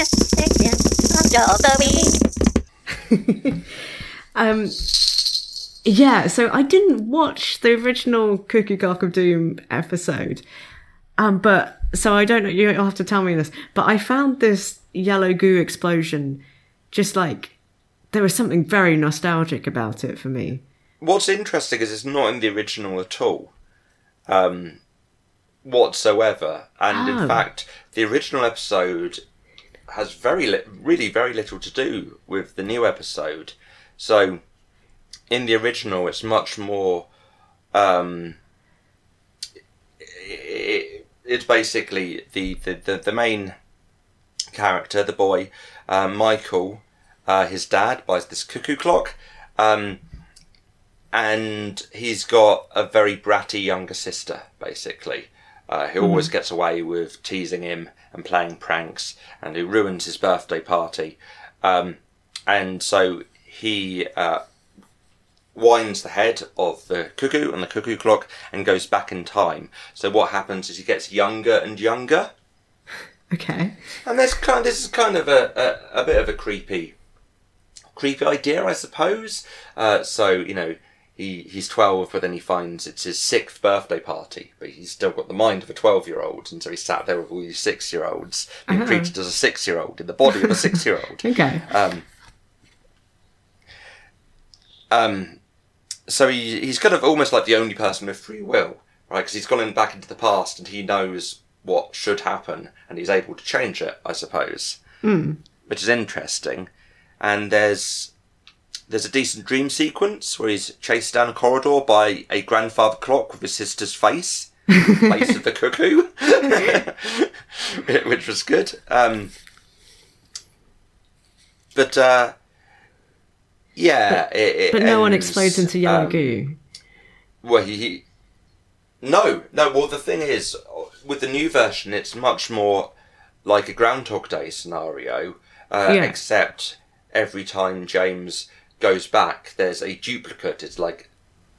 um, Yeah, so I didn't watch the original Cuckoo Clock of Doom episode, um, but so I don't know. You'll have to tell me this. But I found this yellow goo explosion, just like there was something very nostalgic about it for me. What's interesting is it's not in the original at all, um, whatsoever. And Oh. in fact, the original episode has very, li- really, very little to do with the new episode. So, in the original, it's much more. Um, it, it's basically the, the, the, the main character, the boy, uh, Michael, uh, his dad buys this cuckoo clock. Um, and he's got a very bratty younger sister, basically, uh, who always gets away with teasing him and playing pranks, and who ruins his birthday party. Um, and so he uh, winds the head of the cuckoo and the cuckoo clock and goes back in time. So what happens is he gets younger and younger. Okay. And there's kind this is kind of a, a, a bit of a creepy creepy idea, I suppose. Uh, so, you know, he, he's twelve, but then he finds it's his sixth birthday party, but he's still got the mind of a twelve-year-old, and so he's sat there with all these six-year-olds, being Uh-huh. treated as a six-year-old, in the body of a six-year-old. Okay. Um, um, so he, he's kind of almost like the only person with free will, right? Because he's gone in back into the past, and he knows what should happen, and he's able to change it, I suppose. Mm. Which is interesting. And there's there's a decent dream sequence where he's chased down a corridor by a grandfather clock with his sister's face, face of the cuckoo, which was good. Um, but uh, yeah, But, it, it but no one ends, explodes into yellow um, goo. Well, he, he no no. Well, the thing is, with the new version, it's much more like a Groundhog Day scenario, uh, Yeah. except every time James goes back, there's a duplicate. It's like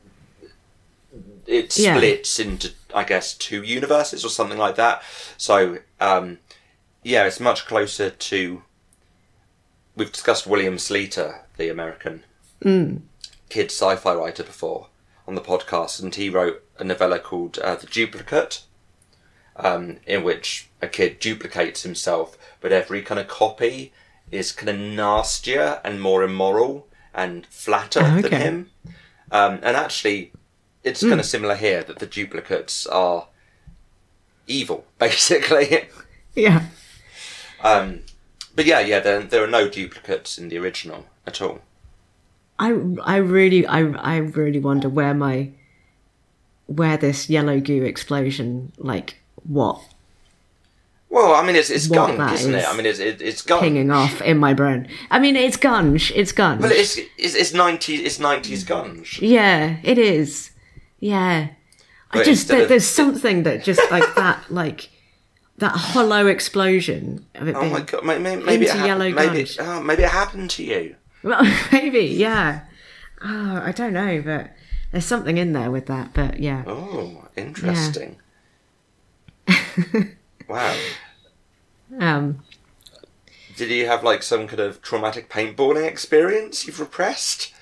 it Yeah. splits into, I guess, two universes or something like that. So, um, yeah, it's much closer to. We've discussed William Sleater, the American Mm. kid sci-fi writer, before on the podcast, and he wrote a novella called uh, The Duplicate, um, in which a kid duplicates himself, but every kind of copy is kind of nastier and more immoral and flatter Oh, than okay. him. Um, and actually, it's kind of similar here, that the duplicates are evil, basically. Yeah. um, but yeah, yeah, there, there are no duplicates in the original at all. I, I really I, I really wonder where my where this yellow goo explosion, like what Well, I mean, it's it's What gunk, that isn't is it? I mean, it's it, it's gunk. pinging off in my brain. I mean, it's gunge. It's gunge. Well, it's it's it's nineties it's nineties gunge. Yeah, it is. Yeah. I But just instead there, of- there's something that just like that, like that hollow explosion of it Oh being my god! Maybe, maybe, it into hap- yellow maybe, gunge. oh, maybe it happened to you. Well, maybe, yeah. Oh, I don't know, but there's something in there with that. But yeah, Oh, interesting. Wow. um, Did you have like some kind of traumatic paintballing experience you've repressed?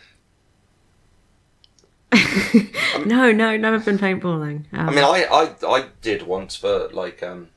no, no, never been paintballing. Um, I mean, I, I, I did once for like um.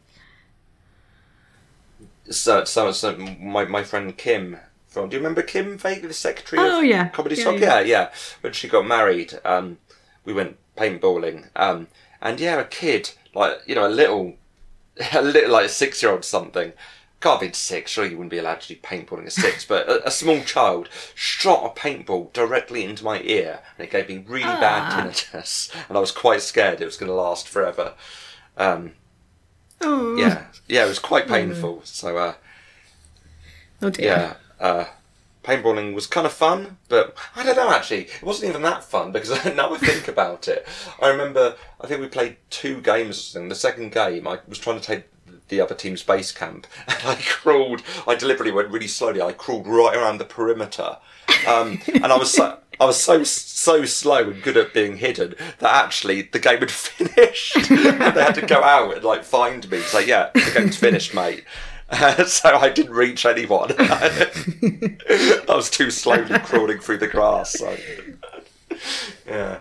So, so, so my my friend Kim from. Do you remember Kim Vague, the secretary Oh, of yeah. Comedy Yeah, Stock? yeah. Yeah, yeah. When she got married, um, we went paintballing. Um, and yeah, a kid, like you know, a little, a little like a six year old something. Can't be six, surely you wouldn't be allowed to do paintballing at six, but a, a small child shot a paintball directly into my ear, and it gave me really Ah. bad tinnitus, and I was quite scared it was going to last forever. Um, oh, yeah, yeah, it was quite painful. So, uh, oh dear. yeah, uh, paintballing was kind of fun, but I don't know, actually. It wasn't even that fun, because now I think about it. I remember, I think we played two games or something. The second game, I was trying to take the other team's base camp, and I crawled, I deliberately went really slowly, I crawled right around the perimeter. Um, and I was so... I was so so slow and good at being hidden that actually the game had finished, and they had to go out and like find me. Say, yeah, the game's finished, mate. Uh, so I didn't reach anyone. I was too slowly crawling through the grass. So. Yeah.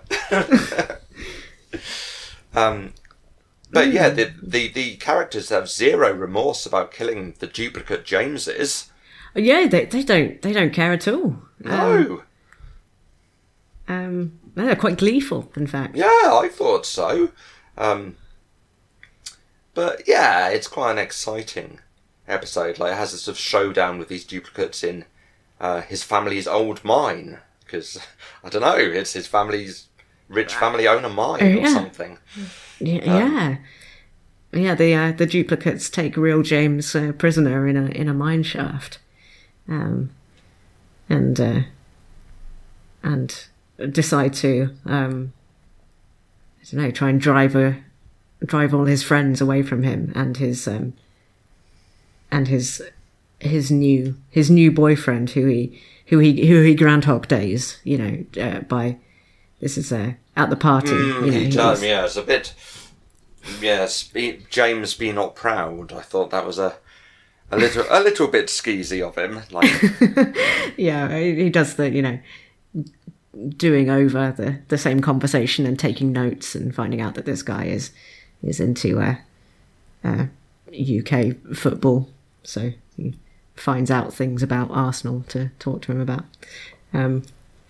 um, but yeah, the, the the characters have zero remorse about killing the duplicate Jameses. Yeah, they they don't they don't care at all. No. Um, um they're quite gleeful, in fact. Yeah, I thought so. Um, but yeah, it's quite an exciting episode. Like, it has a sort of showdown with these duplicates in uh, his family's old mine. Because, I don't know, it's his family's rich family own a mine Oh, or yeah. something. Yeah, Um, yeah. Yeah, the uh, the duplicates take real James uh, prisoner in a in a mine shaft, um, and uh, and decide to um, I don't know, try and drive a drive all his friends away from him and his um, and his his new his new boyfriend who he who he who he Groundhog Days, you know, uh, by this is uh, at the party. Mm, you know, he he's- does, yeah, it's a bit... Yes, be, James be not proud. I thought that was a a little a little bit skeezy of him. Like, Yeah, he he does the, you know, doing over the, the same conversation and taking notes and finding out that this guy is is into uh, uh, U K football. So he finds out things about Arsenal to talk to him about. Um,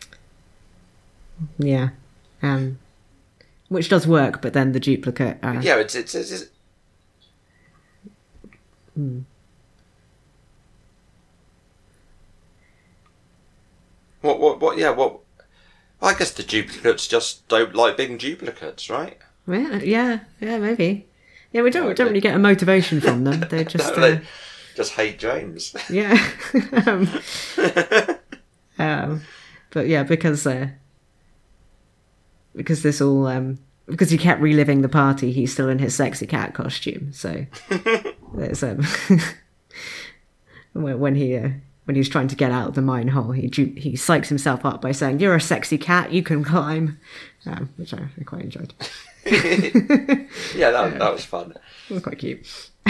yeah. Um, which does work, but then the duplicate... Uh, yeah, it's it's, it's, it's what what what? Yeah, what? I guess the duplicates just don't like being duplicates, right? yeah, yeah, yeah, maybe. Yeah, we don't, we Okay. don't really get a motivation from them. They just... No, Uh, they just hate James. Yeah. um, um, but yeah, because uh, because this all um, because he kept reliving the party, he's still in his sexy cat costume. So there's um, when when he uh, when he's trying to get out of the mine hole, he ju- he psychs himself up by saying, "You're a sexy cat, you can climb," um, which I, I quite enjoyed. Yeah, that that was fun. It was quite cute.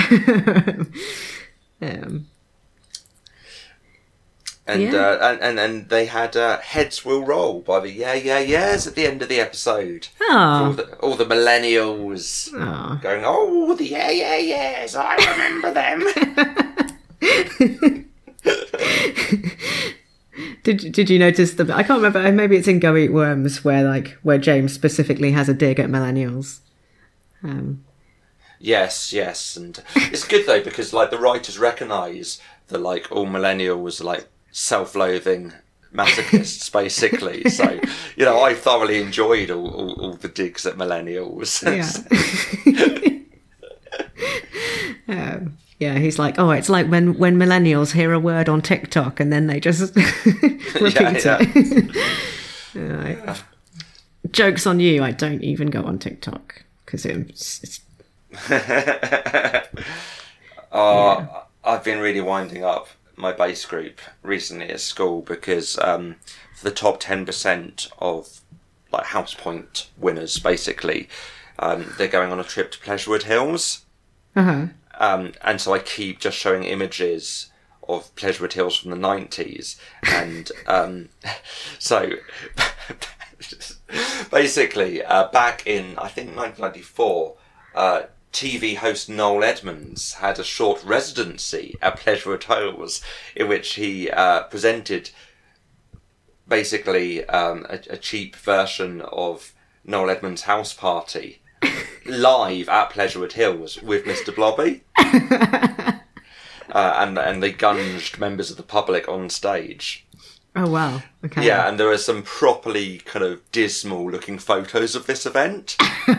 um, And, Yeah. uh, and and and they had uh, heads will roll by the yeah yeah yeahs at the end of the episode. Aw. All the all the millennials Aw. going, oh, the yeah yeah yeahs, I remember them. Did Did you notice the? I can't remember. Maybe it's in Go Eat Worms where like where James specifically has a dig at millennials. Um, Yes, yes, and it's good though because like the writers recognise that like all millennials are like self-loathing masochists basically. So you know, I thoroughly enjoyed all, all, all the digs at millennials. yeah. um, yeah, he's like, oh, it's like when when millennials hear a word on TikTok and then they just repeat yeah. it. Yeah, like, joke's on you. I don't even go on TikTok because it's, it's uh, I've been really winding up my base group recently at school because um, for the top ten percent of like House Point winners, basically, um, they're going on a trip to Pleasurewood Hills. uh-huh. Um, and so I keep just showing images of Pleasurewood Hills from the nineties. And um, so basically, uh, back in, I think, nineteen ninety-four, uh, T V host Noel Edmonds had a short residency at Pleasurewood Hills in which he uh, presented basically um, a, a cheap version of Noel Edmonds' house party live at Pleasurewood Hills with Mister Blobby. uh, and and they gunged members of the public on stage. Oh wow. Okay. Yeah, and there are some properly kind of dismal looking photos of this event.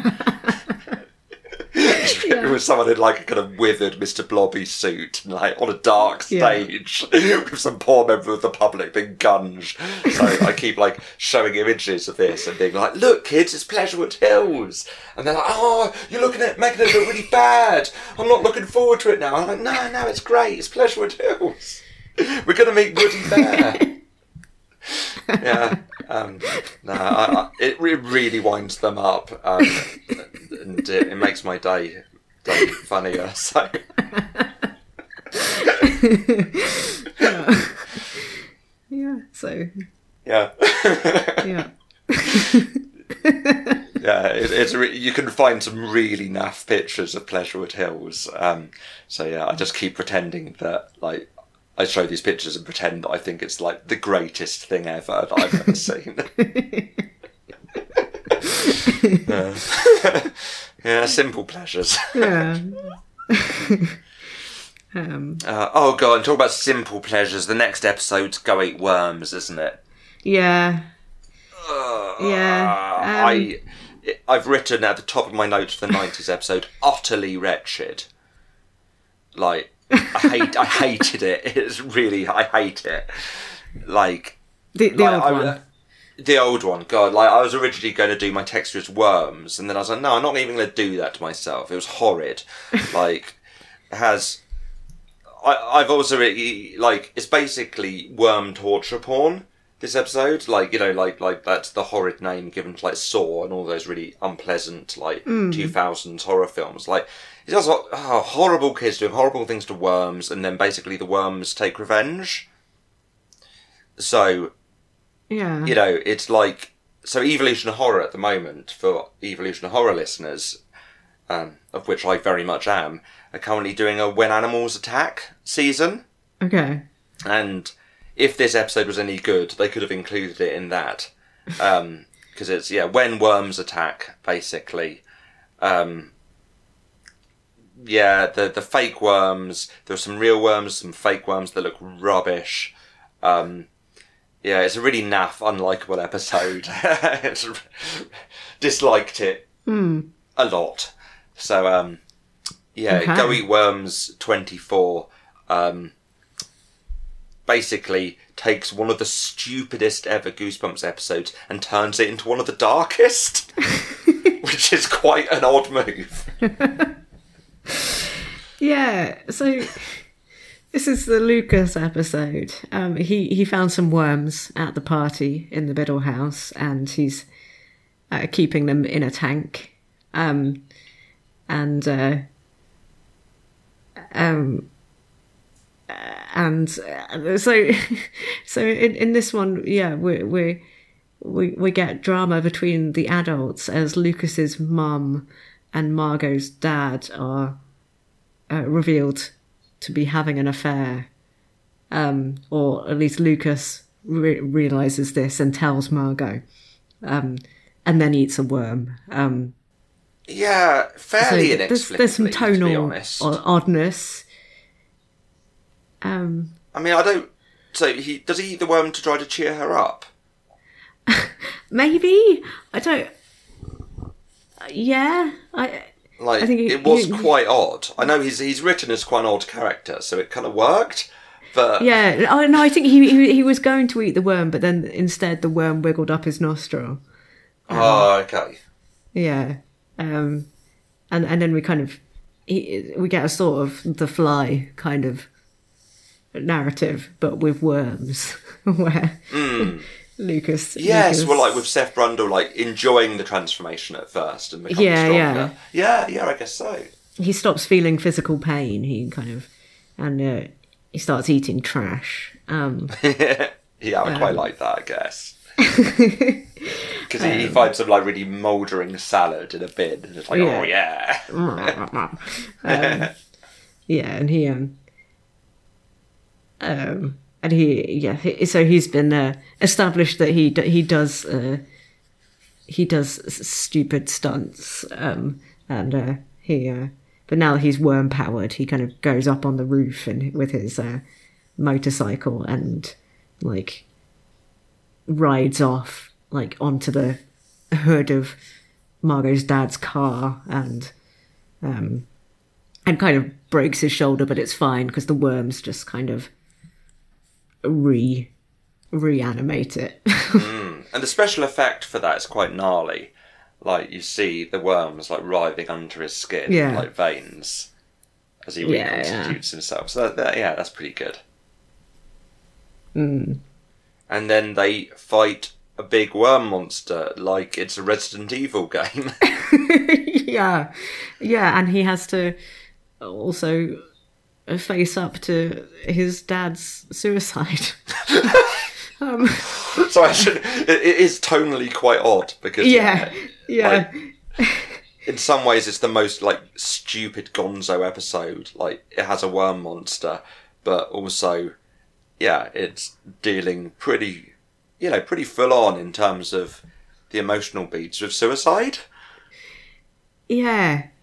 It was someone in like a kind of withered Mister Blobby suit, like on a dark stage, yeah. with some poor member of the public being gunged. So I keep like showing images of this and being like, "Look, kids, it's Pleasurewood Hills," and they're like, "Oh, you're looking at making it look really bad. I'm not looking forward to it now." I'm like, "No, no, it's great. It's Pleasurewood Hills. We're gonna meet Woody Bear." Yeah, um, no, I, I, it re- really winds them up, um, and it, it makes my day day funnier. So, yeah. Yeah. So. yeah, Yeah. Yeah, it, it's a re- you can find some really naff pictures of Pleasurewood Hills. Um, so yeah, I just keep pretending that like I show these pictures and pretend that I think it's like the greatest thing ever that I've ever seen. uh, yeah, simple pleasures. Yeah. um, uh, oh god, and talk about simple pleasures. The next episode's Go Eat Worms, isn't it? yeah. Uh, Yeah, um, I I've written at the top of my notes for the nineties episode, utterly wretched. Like I hate I hated it. It's really I hate it. Like The, the like, old I- one. The old one, God, like I was originally going to do my texture as worms, and then I was like, no, I'm not even going to do that to myself. It was horrid. Like, it has. I, I've also really, like it's basically worm torture porn. This episode, like you know, like like that's the horrid name given to like Saw and all those really unpleasant like two thousands horror films. Like it's just like oh, horrible kids doing horrible things to worms, and then basically the worms take revenge. So. Yeah. You know, it's like so Evolution Horror at the moment for Evolution Horror listeners, um, of which I very much am, are currently doing a When Animals Attack season. Okay. And if this episode was any good, they could have included it in that, because um, it's yeah when worms attack basically. Um, yeah, the the fake worms. There are some real worms, some fake worms that look rubbish. Um, Yeah, it's a really naff, unlikable episode. It's, disliked it Mm. a lot. So, um, yeah, Okay. Go Eat Worms twenty-four um, basically takes one of the stupidest ever Goosebumps episodes and turns it into one of the darkest, which is quite an odd move. Yeah, so this is the Lucas episode. Um, he, he found some worms at the party in the Biddle house, and he's uh, keeping them in a tank. Um, and uh, um, and uh, so so in, in this one, yeah, we we we we get drama between the adults as Lucas's mum and Margot's dad are uh, revealed to be having an affair, um, or at least Lucas re- realizes this and tells Margot, um, and then eats a worm. Um, Yeah, so fairly there's, inexplicably, there's some to be tonal honest. o- oddness. Um, I mean, I don't... So, he does he eat the worm to try to cheer her up? maybe I don't. Yeah, I. Like, I think he- it was he- quite odd. I know he's he's written as quite an odd character, so it kind of worked, but... Yeah, oh no, I think he, he he was going to eat the worm, but then instead the worm wiggled up his nostril. Oh, okay. Yeah, um, and and then we kind of he, we get a sort of The Fly kind of narrative, but with worms, where Lucas. Yes, Lucas, well, like with Seth Brundle, like enjoying the transformation at first and becoming Yeah, stronger. Yeah, yeah, I guess so. he stops feeling physical pain. He kind of and uh, he starts eating trash. Um, Yeah, I quite like that, I guess. Because he, he finds some like really mouldering salad in a bin, and it's like, Yeah. oh yeah. um, yeah, and he um, um and he yeah he, so he's been uh, established that he d- he does uh, he does s- stupid stunts, um and uh, he uh, but now he's worm powered. He kind of goes up on the roof and with his uh, motorcycle and like rides off like onto the hood of Margot's dad's car and um and kind of breaks his shoulder, but it's fine because the worms just kind of re reanimate it. And the special effect for that is quite gnarly. Like, you see the worms like writhing under his skin, Yeah. like veins, as he Yeah, reconstitutes himself. So, that, that- yeah, that's pretty good. Mm. And then they fight a big worm monster like it's a Resident Evil game. yeah, yeah, and he has to also face up to his dad's suicide. Um, so I should. It, it is tonally quite odd because yeah, yeah. Like, in some ways, it's the most like stupid Gonzo episode. Like it has a worm monster, but also, yeah, it's dealing pretty, you know, pretty full on in terms of the emotional beats with suicide. Yeah.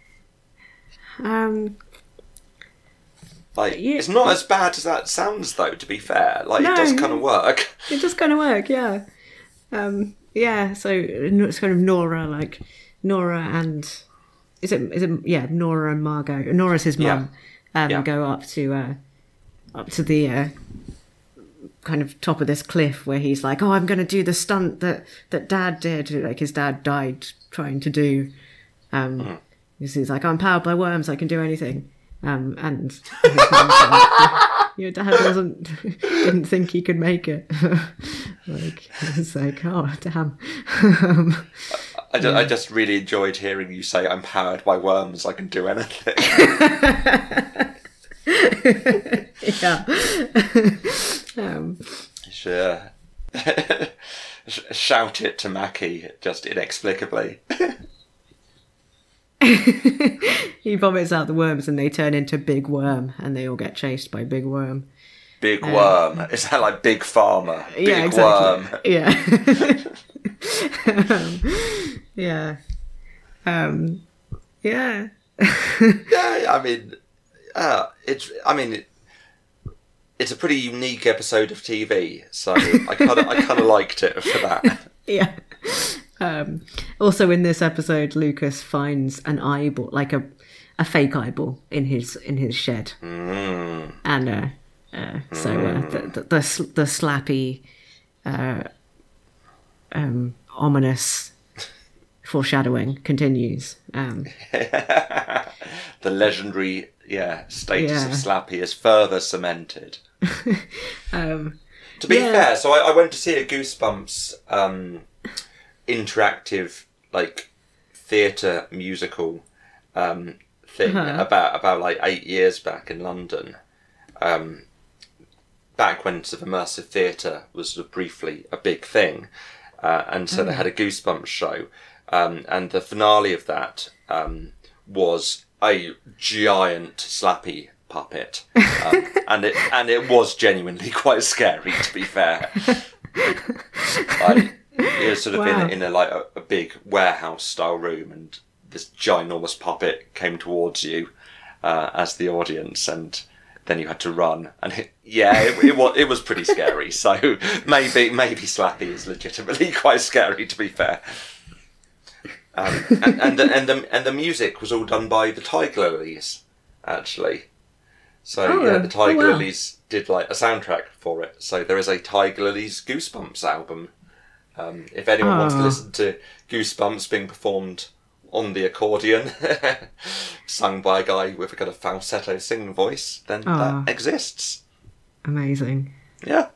Um. Like Yeah. it's not as bad as that sounds, though. To be fair, like No. it does kind of work. It does kind of work, yeah. Um, yeah, so it's kind of Nora, like Nora and is it is it yeah Nora and Margot. Nora's his mum. Um, Yeah. go up to uh, up to the uh, kind of top of this cliff where he's like, oh, I'm going to do the stunt that that Dad did, like his dad died trying to do. Um, Mm. He's like, I'm powered by worms, I can do anything. Um, and his mum's like, your dad wasn't didn't think he could make it. Like it's like, oh damn. um, I, ju- I just really enjoyed hearing you say, "I'm powered by worms. I can do anything." yeah. um, Sure. Sh- Shout it to Mackie just inexplicably. he vomits out the worms and they turn into Big Worm and they all get chased by Big Worm. Big Worm. Is that like Big Farmer? Big Yeah, exactly. Worm. Yeah. um, yeah. Um, yeah. Yeah, I mean, uh, it's. I mean, it, it's a pretty unique episode of T V, so I kind of, I kind of liked it for that. Yeah. Um, also in this episode, Lucas finds an eyeball, like a a fake eyeball, in his in his shed, Mm. and uh, uh, so uh, the, the the sl- the slappy, uh, um, ominous foreshadowing continues. Um, The legendary, yeah, status Yeah. of Slappy is further cemented. um, To be Yeah. fair, so I, I went to see a Goosebumps um, interactive, like, theatre musical um, thing Uh-huh. about about like eight years back in London. Um, back when sort of immersive theatre was sort of briefly a big thing, uh, and so they had a Goosebumps show, um, and the finale of that um, was a giant Slappy puppet, um, and it and it was genuinely quite scary, to be fair. Like, it was sort of Wow. in, in a like a, a big warehouse style room, and this ginormous puppet came towards you uh, as the audience, and then you had to run. And it, yeah, it, it was it was pretty scary. So maybe maybe Slappy is legitimately quite scary, to be fair. Um, and and the, and the and the music was all done by the Tiger Lilies, actually. So Oh, yeah, the Tiger oh, wow. Lilies did like a soundtrack for it. So there is a Tiger Lilies Goosebumps album. Um, if anyone wants to Oh. listen to Goosebumps being performed on the accordion, sung by a guy with a kind of falsetto singing voice, then Oh. that exists. amazing. Yeah.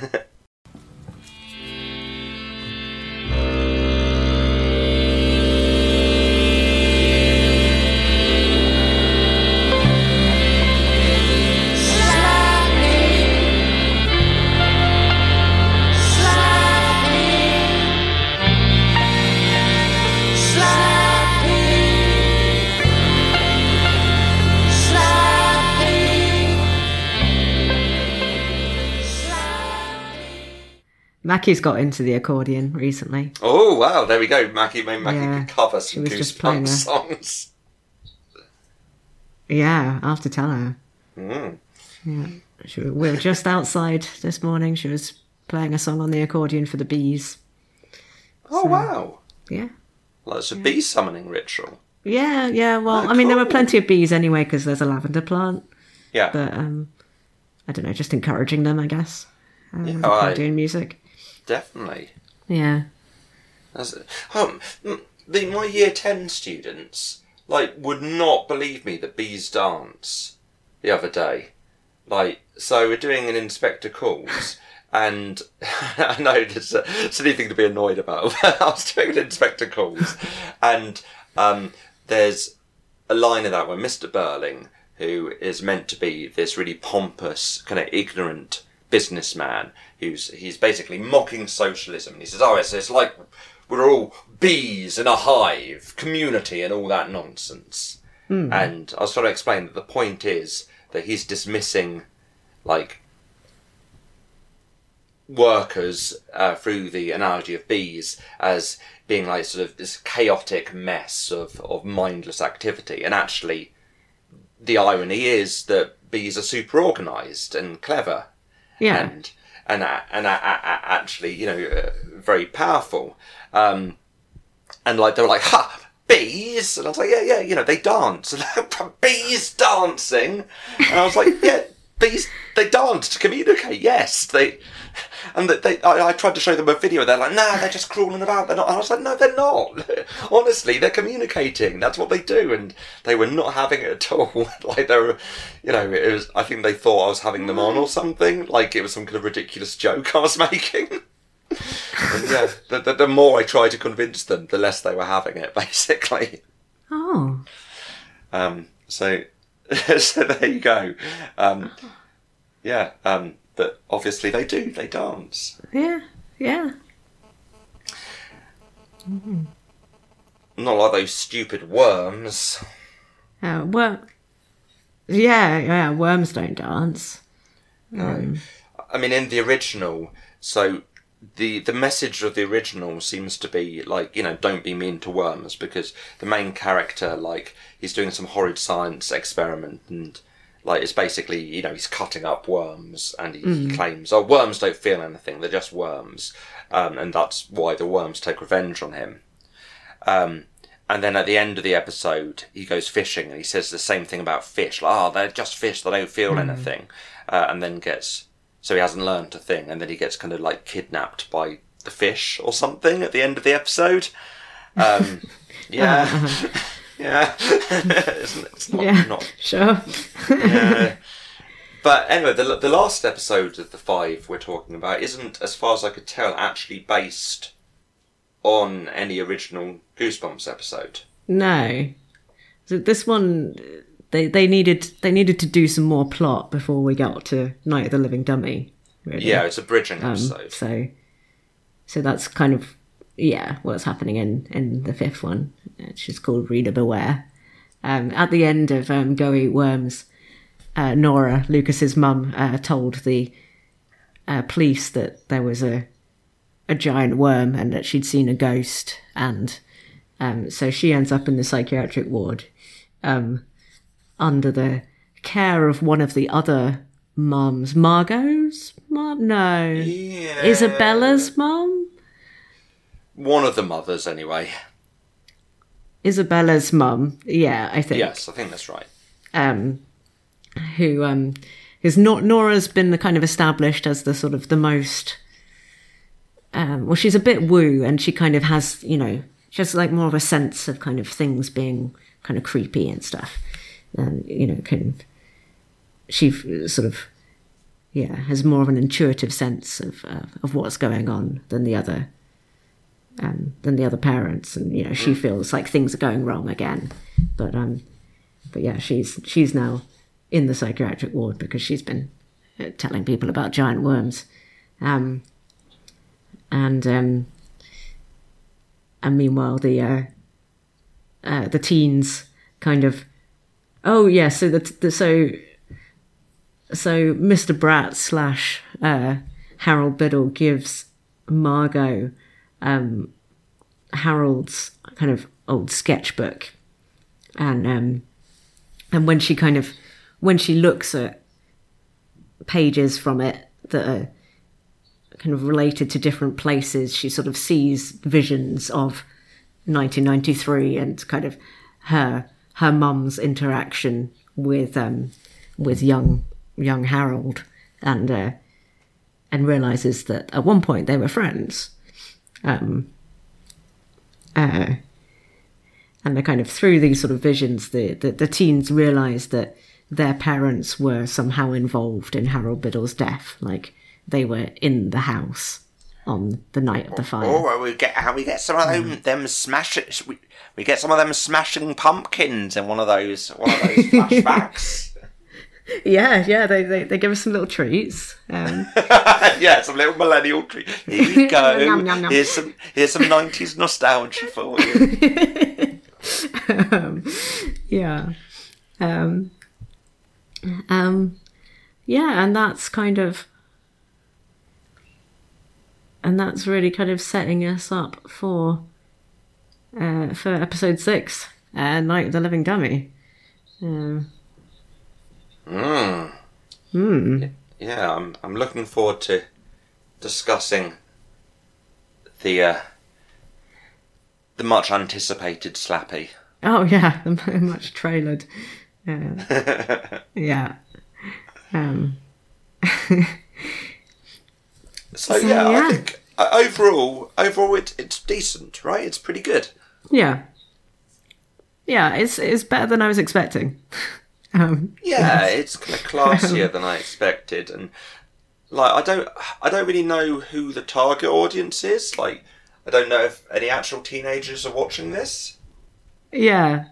Mackie's got into the accordion recently. Oh wow, there we go. Mackie made Mackie Yeah, could cover she some was just playing Goosebumps a- songs. Yeah, I'll have to tell her. Mm. Yeah, she, we were just outside this morning. She was playing a song on the accordion for the bees. Oh wow, Yeah. well, it's a bee summoning ritual. Yeah, yeah. Well, Oh, I mean, there were cool. plenty of bees anyway because there's a lavender plant. Yeah. But um, I don't know, just encouraging them, I guess. Um, Yeah, with I- accordion music. Definitely. Yeah. That's it. Um, mm, the, my year ten students, like, would not believe me that bees dance the other day. Like, so we're doing an inspector calls, and I know it's a silly thing to be annoyed about, but I was doing an inspector calls, and um, there's a line of that where Mister Burling, who is meant to be this really pompous, kind of ignorant businessman, who's he's basically mocking socialism. And he says, "Oh, it's, it's like we're all bees in a hive, community, and all that nonsense." Mm. And I was trying to explain that the point is that he's dismissing, like, workers uh, through the analogy of bees as being like sort of this chaotic mess of, of mindless activity. And actually, the irony is that bees are super organised and clever. Yeah. And and uh, and uh, uh, actually, you know, uh, very powerful. Um, and like they were like, ha, bees, and I was like, yeah, yeah, you know, they dance. And bees dancing, and I was like, yeah, bees, they dance to communicate. Yes, they. And they, I, I tried to show them a video. They're like, nah, they're just crawling about. They're not. And I was like, no, they're not. Honestly, they're communicating. That's what they do. And they were not having it at all. Like they were, you know, it was. I think they thought I was having them on or something. Like it was some kind of ridiculous joke I was making. And yeah, the, the, the more I tried to convince them, the less they were having it, basically. Oh. Um. So, so there you go. Um. Yeah. Um. But obviously they do, they dance. Yeah, yeah. Mm-hmm. Not like those stupid worms. Uh, well, yeah, yeah, worms don't dance. No. Um, I mean, in the original, so the the message of the original seems to be, like, you know, don't be mean to worms, because the main character, like, he's doing some horrid science experiment and... Like, it's basically, you know, he's cutting up worms and he, mm. he claims, oh, worms don't feel anything, they're just worms. Um, and that's why the worms take revenge on him. Um, and then at the end of the episode, he goes fishing and he says the same thing about fish. Like, oh, they're just fish, they don't feel mm. anything. Uh, and then gets, so he hasn't learned a thing. And then he gets kind of like kidnapped by the fish or something at the end of the episode. Um, yeah. Yeah, it's, it's not, yeah, not sure. Yeah. But anyway, the the last episode of the five we're talking about isn't, as far as I could tell, actually based on any original Goosebumps episode. No, so this one they they needed they needed to do some more plot before we got to Night of the Living Dummy. Really. Yeah, it's a bridging um, episode. So, so that's kind of. Yeah, what's happening in, in the fifth one. It's just called Reader Beware. Um, at the end of um, Go Eat Worms, uh, Nora, Lucas's mum, uh, told the uh, police that there was a a giant worm and that she'd seen a ghost. And um, so she ends up in the psychiatric ward um, under the care of one of the other mums. Margot's mum? No. Yeah. Isabella's mum? One of the mothers, anyway. Isabella's mum, yeah, I think. Yes, I think that's right. Um, who, um, is not, Nora's been the kind of established as the sort of the most, um, well, she's a bit woo and she kind of has, you know, she has like more of a sense of kind of things being kind of creepy and stuff. And, you know, kind of, she sort of, yeah, has more of an intuitive sense of, uh, of what's going on than the other Um, than the other parents, and you know she feels like things are going wrong again. But um, but yeah, she's she's now in the psychiatric ward because she's been uh, telling people about giant worms, um, and um, and meanwhile the uh, uh, the teens kind of oh yeah, so the, the so so Mister Bratt slash uh, Harold Biddle gives Margot. Um, Harold's kind of old sketchbook, and um, and when she kind of when she looks at pages from it that are kind of related to different places, she sort of sees visions of nineteen ninety-three and kind of her her mum's interaction with um, with young young Harold, and uh, and realizes that at one point they were friends. Um, uh, and they kind of through these sort of visions, the, the, the teens realise that their parents were somehow involved in Harold Biddle's death, like they were in the house on the night of the fire. Or we get how we get some of them, mm. them smashing. We, we get some of them smashing pumpkins in one of those one of those flashbacks. Yeah, yeah, they, they they give us some little treats. Um, Yeah, some little millennial treat. Here you go. Nom, nom, nom. Here's some here's some nineties nostalgia for you. um, yeah, um, um, yeah, and that's kind of, and that's really kind of setting us up for, uh, for episode six, uh, Night of the Living Dummy. Um, Mm. hmm. Yeah, I'm I'm looking forward to discussing the uh, the much anticipated Slappy. Oh yeah, the much trailered. Uh, yeah. Um. So, So, yeah, yeah. I think uh, overall, overall, it's it's decent, right? It's pretty good. Yeah. Yeah, it's it's better than I was expecting. um, Yeah, it's kind of classier than I expected, and like I don't I don't really know who the target audience is. Like, I don't know if any actual teenagers are watching this. Yeah.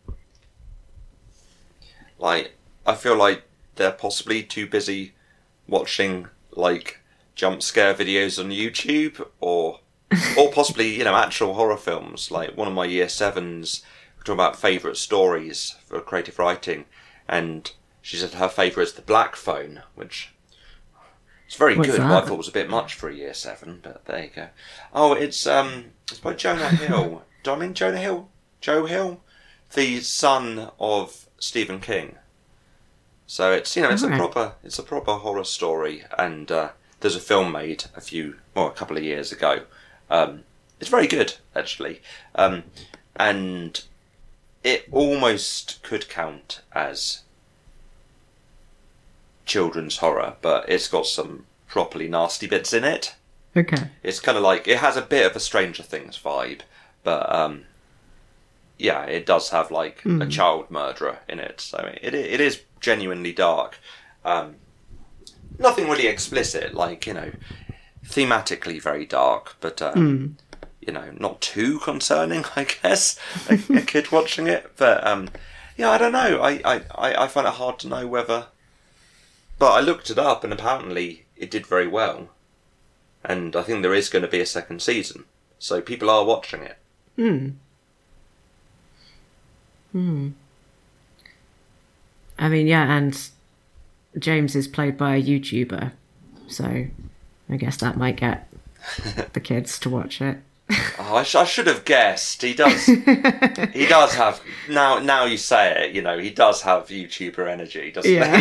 Like, I feel like they're possibly too busy watching like jump scare videos on YouTube, or or possibly, you know, actual horror films. Like, one of my year sevens, we're talking about favourite stories for creative writing, and she said her favourite is The Black Phone, which it's very What's good. that? But I thought it was a bit much for a year seven, but there you go. Oh, it's um, it's by Jonah Hill. Do I mean Jonah Hill? Joe Hill, the son of Stephen King. So it's, you know, it's Alright. a proper it's a proper horror story, and uh, there's a film made a few well a couple of years ago. Um, it's very good actually, um, and it almost could count as children's horror, but it's got some properly nasty bits in it. Okay. It's kind of like, it has a bit of a Stranger Things vibe, but um, yeah, it does have like a child murderer in it, so it it is genuinely dark. Um, nothing really explicit, like, you know, thematically very dark, but um, you know, not too concerning, I guess. A, a kid watching it, but um, yeah, I don't know. I, I, I I find it hard to know whether. But I looked it up, and apparently it did very well, and I think there is going to be a second season, so people are watching it. Hmm. Hmm. I mean, yeah, and James is played by a YouTuber, so I guess that might get the kids to watch it. Oh, I, sh- I should have guessed. He does. He does have. Now, now you say it. You know, he does have YouTuber energy, doesn't Yeah.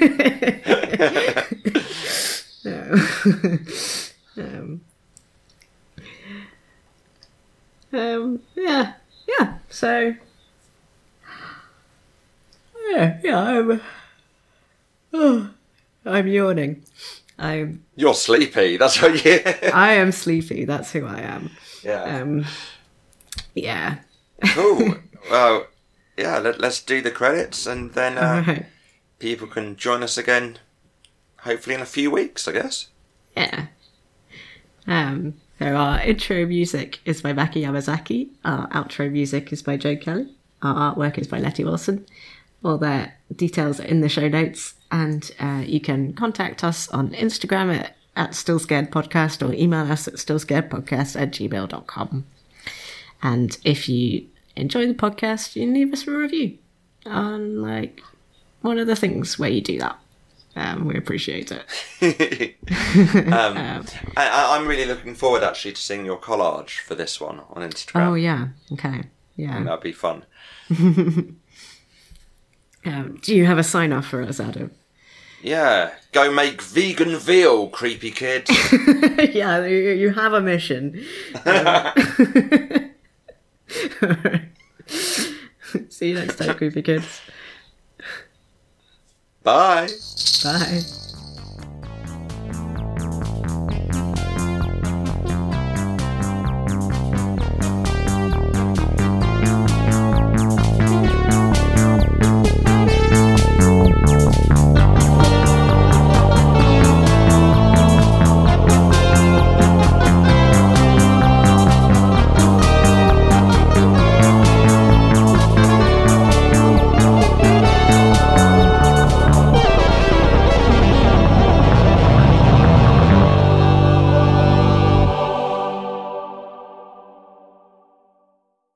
he? um, um, yeah, yeah. So, yeah, yeah. I'm. Oh, I'm yawning. I'm. You're sleepy. That's what you. I am sleepy. That's who I am. Yeah. Um. Yeah. Cool. Well, yeah. Let, let's do the credits, and then uh, Right. people can join us again. Hopefully in a few weeks, I guess. Yeah. Um. So our intro music is by Maki Yamazaki. Our outro music is by Joe Kelly. Our artwork is by Letty Wilson. All their details are in the show notes, and uh, you can contact us on Instagram at, at Still Scared Podcast, or email us at stillscaredpodcast at gmail dot com. And if you enjoy the podcast, you can leave us a review on like one of the things where you do that. Um, we appreciate it. um, I, I- I'm really looking forward actually to seeing your collage for this one on Instagram. Oh yeah, okay, yeah. And that'd be fun. Um, do you have a sign off for us, Adam? Yeah, go make vegan veal, creepy kid. Yeah, you, you have a mission. Um, see you next time, creepy kids. Bye. Bye.